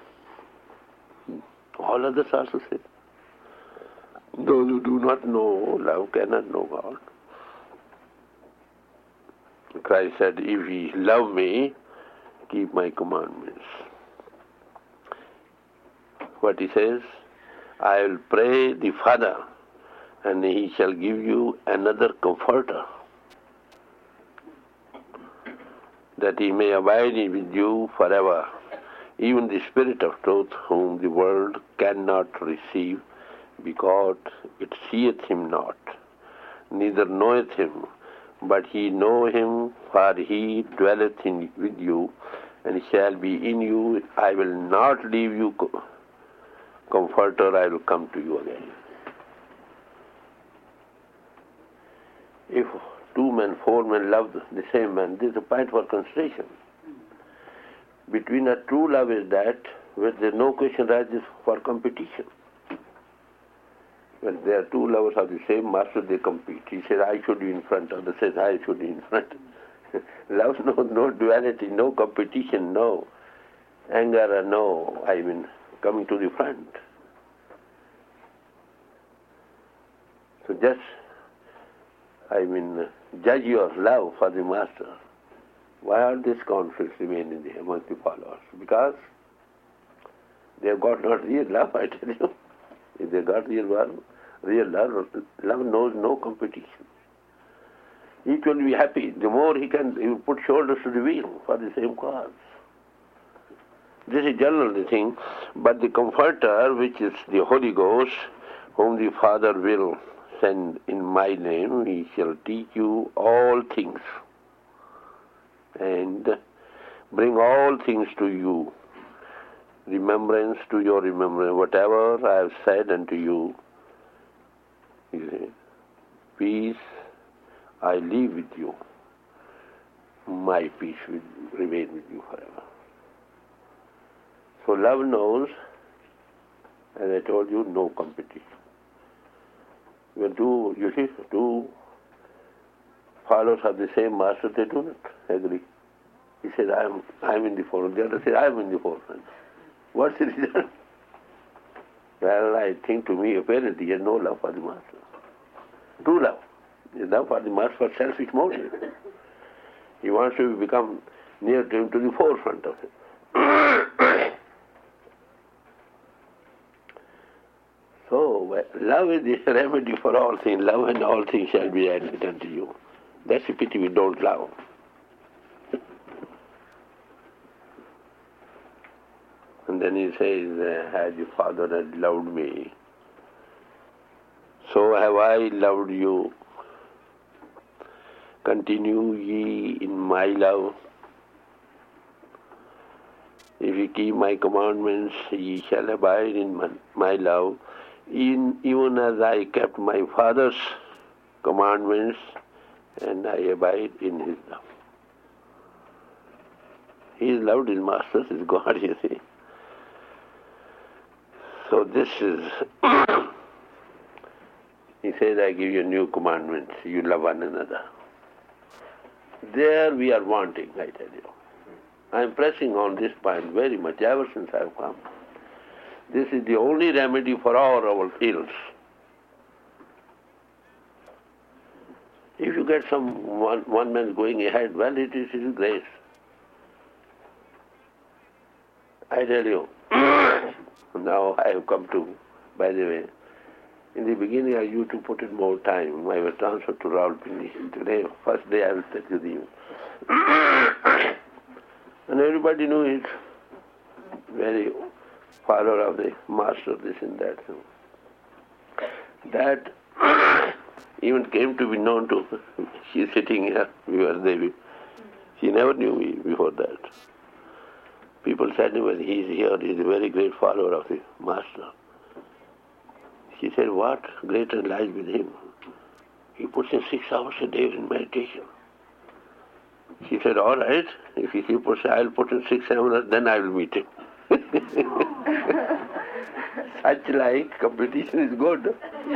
Speaker 1: All others also say. Those who do not know love cannot know God. Christ said, if ye love me, keep my commandments. What he says, I will pray the Father, and he shall give you another comforter, that he may abide with you forever, even the Spirit of truth, whom the world cannot receive, because it seeth him not, neither knoweth him, but ye know him, for he dwelleth in, with you, and shall be in you. I will not leave you co- comforter, I will come to you again. If two men, four men love the same man, this is a point for consideration. Between a true love is that where there no question rises for competition. When there are two lovers of the same master, they compete. He says, I should be in front. Other says, I should be in front. Love knows no duality, no competition, no anger, no, I mean, coming to the front. So just, I mean, judge your love for the master. Why are these conflicts remain in the, among the followers? Because they have got not real love, I tell you. If they got real love, real love, love knows no competition. Each will be happy. The more he can, he will put shoulders to the wheel for the same cause. This is general the thing, but the Comforter, which is the Holy Ghost, whom the Father will send in my name, he shall teach you all things and bring all things to you. Remembrance to your remembrance. Whatever I have said unto you, you say, peace I leave with you. My peace will remain with you forever. So love knows, as I told you, no competition. When two, you see, two followers of the same master, they do not agree. He says, I am, I am in the forefront. The other says, I am in the forefront. What's the result? Well, I think to me, apparently, he has no love for the master. True love. His love for the master for selfish motive. He wants to become near to him, to the forefront of it. So, love is the remedy for all things. Love and all things shall be added unto you. That's a pity we don't love. And then he says, as your father had loved me, so have I loved you. Continue ye in my love. If ye keep my commandments, ye shall abide in my, my love, in, even as I kept my father's commandments, and I abide in his love. He is loved his master, his God, you see. So this is, he says, I give you new commandments, you love one another. There we are wanting, I tell you. I am pressing on this point very much ever since I have come. This is the only remedy for all our ills. If you get some one, one man going ahead, well, it is his grace. I tell you, now I have come to, by the way, in the beginning I used to put in more time. I was transferred to Rawalpindi. Today, first day I will tell you the news. And everybody knew it. Very follower of the master, this and that. That even came to be known to, she is sitting here, we were there. She never knew me before that. People said, when he is here, he is a very great follower of the master. She said, what greater lies with him? He puts in six hours a day in meditation. She said, all right, if he puts, I'll put in six hours, then I will meet him. Such like competition is good.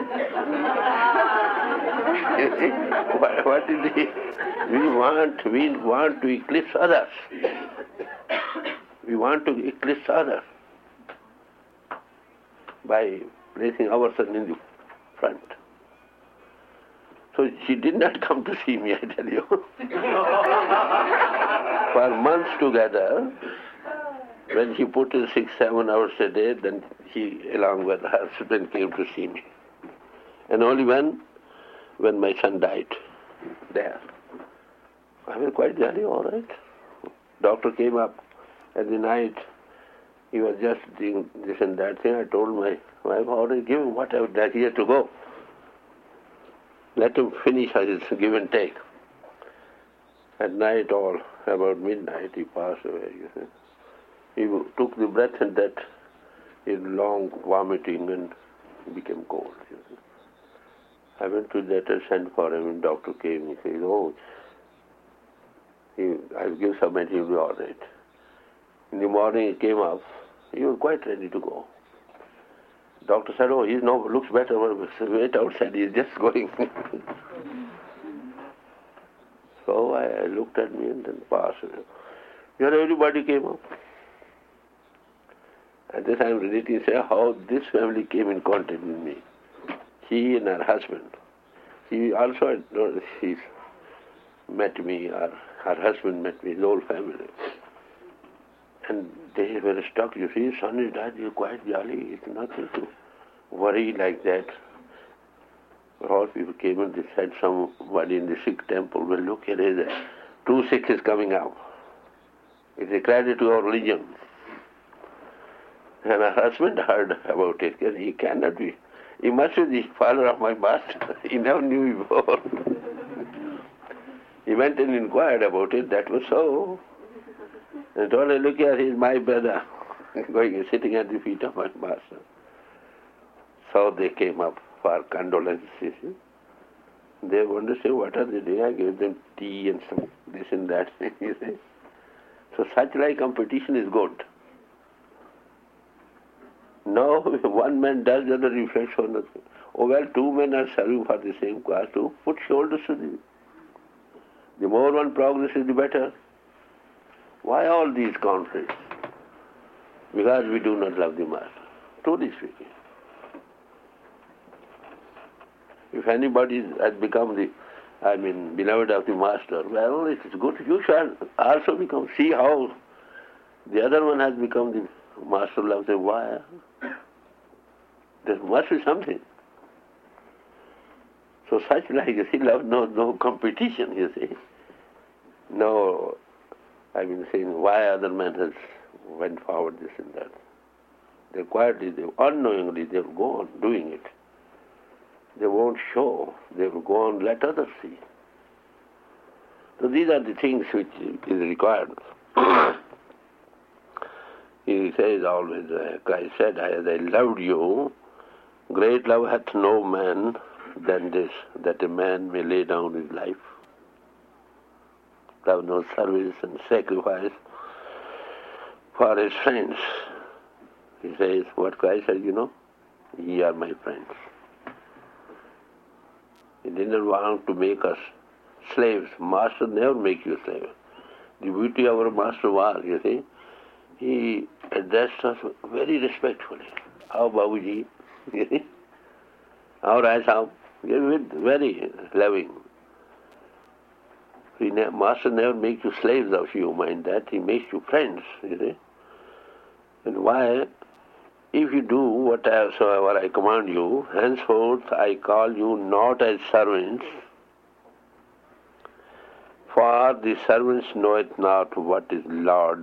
Speaker 1: what, what is the, we want, we want to eclipse others. We want to eclipse others by placing ourselves in the front. So she did not come to see me, I tell you. For months together, when she put in six, seven hours a day, then she, along with her husband, came to see me. And only when, when my son died, there. I was quite jolly, all right. Doctor came up at the night. He was just doing this and that thing. I told my wife, already give him whatever that he has to go. Let him finish his give and take. At night, all about midnight, he passed away. You see. He took the breath and that is long vomiting and became cold. You see. I went to the letter, sent for him, and doctor came. He said, oh, he, I'll give some and he'll be all right. In the morning he came up. He was quite ready to go. Doctor said, oh, he no, looks better. Wait outside, he's just going. So I, I looked at me and then passed. Here everybody came up. At this time, relatives say how this family came in contact with me. She and her husband. She also had, she met me, or her husband met me, the whole family. And they were stuck. You see, son is died, you're quite jolly. It's nothing to worry like that. All people came and they said somebody in the Sikh temple, well, look, here is a, two Sikhs is coming out. It's a credit to our religion. And her husband heard about it. He cannot be. He must be the father of my master. He never knew me before. He went and inquired about it. That was so. And told her, look here, he's my brother, going and sitting at the feet of my master. So they came up for condolences. They wanted to say, what are they doing? I gave them tea and some this and that. You see. So such like competition is good. No, one man does, the other reflects on nothing. Oh well, two men are serving for the same cause, to put shoulders to the... The more one progresses, the better. Why all these conflicts? Because we do not love the Master. Truly speaking. If anybody has become the, I mean, beloved of the Master, well, it is good. You shall also become. See how the other one has become the Master loves him. Why? There must be something. So such like, you see, love knows no competition, you see. No, I mean saying why other man has went forward this and that. They quietly, they unknowingly, they will go on doing it. They won't show. They will go on, let others see. So these are the things which is required. He says always, uh, Christ said, as I loved you, great love hath no man than this, that a man may lay down his life. Love no service and sacrifice for his friends. He says, what Christ said, you know, ye are my friends. He didn't want to make us slaves. Master never make you slave. The beauty of our Master was, you see, he addressed us very respectfully. How Babuji, you see? How Raisam, very loving. He ne- Master never makes you slaves of you, mind that. He makes you friends, you see. And why? If you do whatsoever I command you, henceforth I call you not as servants, for the servants knoweth not what is Lord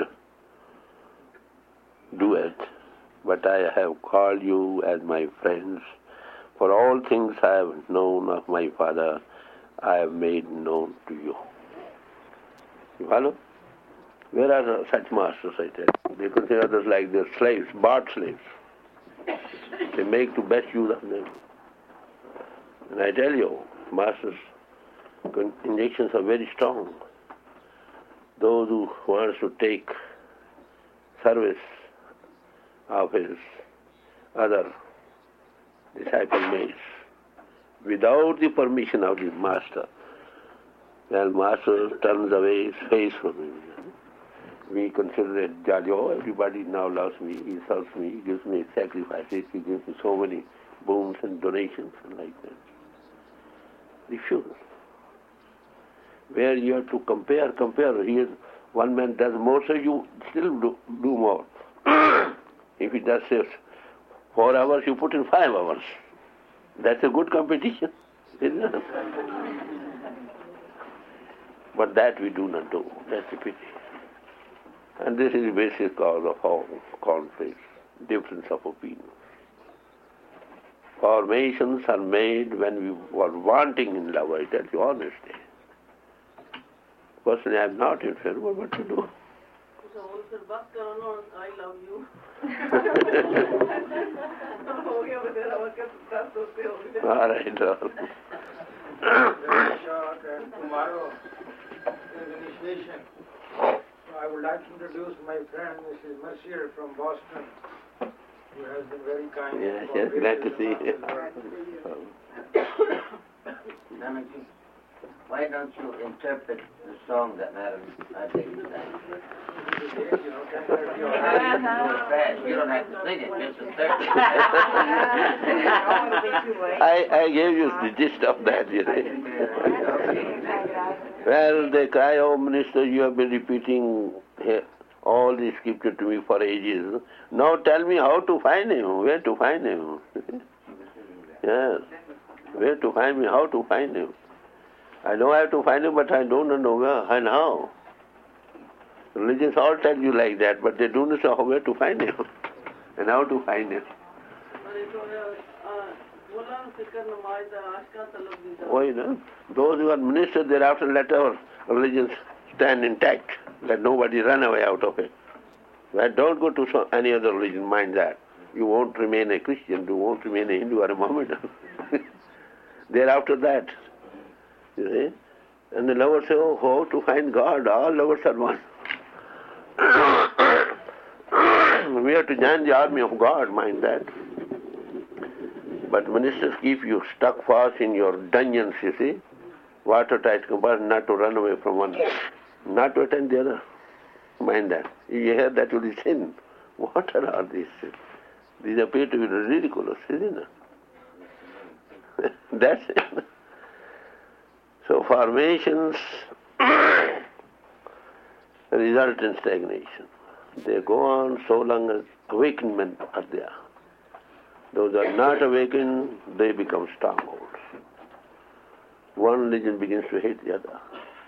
Speaker 1: doeth, but I have called you as my friends. For all things I have known of my Father, I have made known to you. You follow? Where are such masters, I tell you? They consider others like their slaves, bought slaves. They make the best use of them. And I tell you, masters' injections are very strong. Those who wants to take service of his other disciple mates without the permission of the master, well, master turns away his face from him. We consider it jolly, oh, everybody now loves me, he serves me, he gives me sacrifices, he gives me so many boons and donations and like that. Refuse. Where you have to compare, compare. Here, one man does more, so you still do, do more. If he does say four hours, you put in five hours. That's a good competition, isn't it? But that we do not do. That's a pity. And this is the basic cause of all conflicts, difference of opinion. Formations are made when we were wanting in love, I tell you honestly. Personally, I am not in favor, but what to do?
Speaker 5: I love you.
Speaker 1: All right.
Speaker 2: Tomorrow is initiation. I would like to introduce my friend, Missus Mercier from Boston, who has been very kind.
Speaker 1: Yes, yes, glad to see you.
Speaker 4: Namaji, why don't you interpret the song that Madam Aditi sang? You don't have to sing it, just interpret it.
Speaker 1: I, I gave you the gist of that, you know. Well, they cry, oh minister, you have been repeating all the scripture to me for ages. Now tell me how to find him, where to find him. Yes, where to find me, how to find him. I know I have to find him, but I don't know where and how. Religions all tell you like that, but they don't know where to find him and how to find him. Oh, you know, those who are ministers thereafter let our religions stand intact. Let nobody run away out of it. Well, don't go to some, any other religion, mind that. You won't remain a Christian, you won't remain a Hindu or a Mohammedan. Thereafter that. You see? And the lovers say, oh, how to find God? All lovers are one. we have to join the army of God, mind that. But ministers keep you stuck fast in your dungeons, you see, watertight compartment, not to run away from one, not to attend the other. Mind that. If you hear that will be sin. What are all these? These appear to be ridiculous, isn't it? That's it. So formations result in stagnation. They go on so long as awakened men are there. Those are not awakened, they become strongholds. One religion begins to hate the other.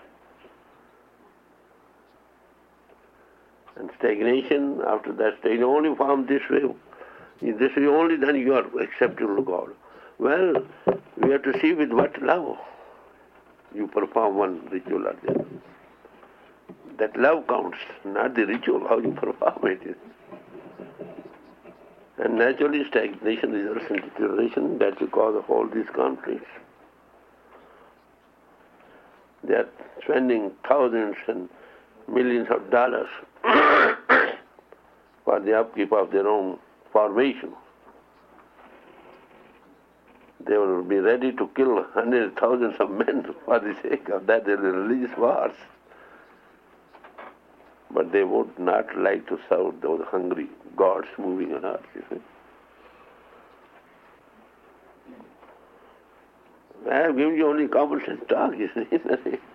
Speaker 1: And stagnation, after that stage, only form this way. This way only then you are acceptable to God. Well, we have to see with what love you perform one ritual or the other. That love counts, not the ritual, how you perform it. And naturally stagnation results in deterioration. That's the cause of all these conflicts. They are spending thousands and millions of dollars for the upkeep of their own formation. They will be ready to kill hundreds, thousands of men for the sake of that. They will religious wars. But they would not like to serve those hungry gods moving on earth, you see. I have given you only common sense talk, you see.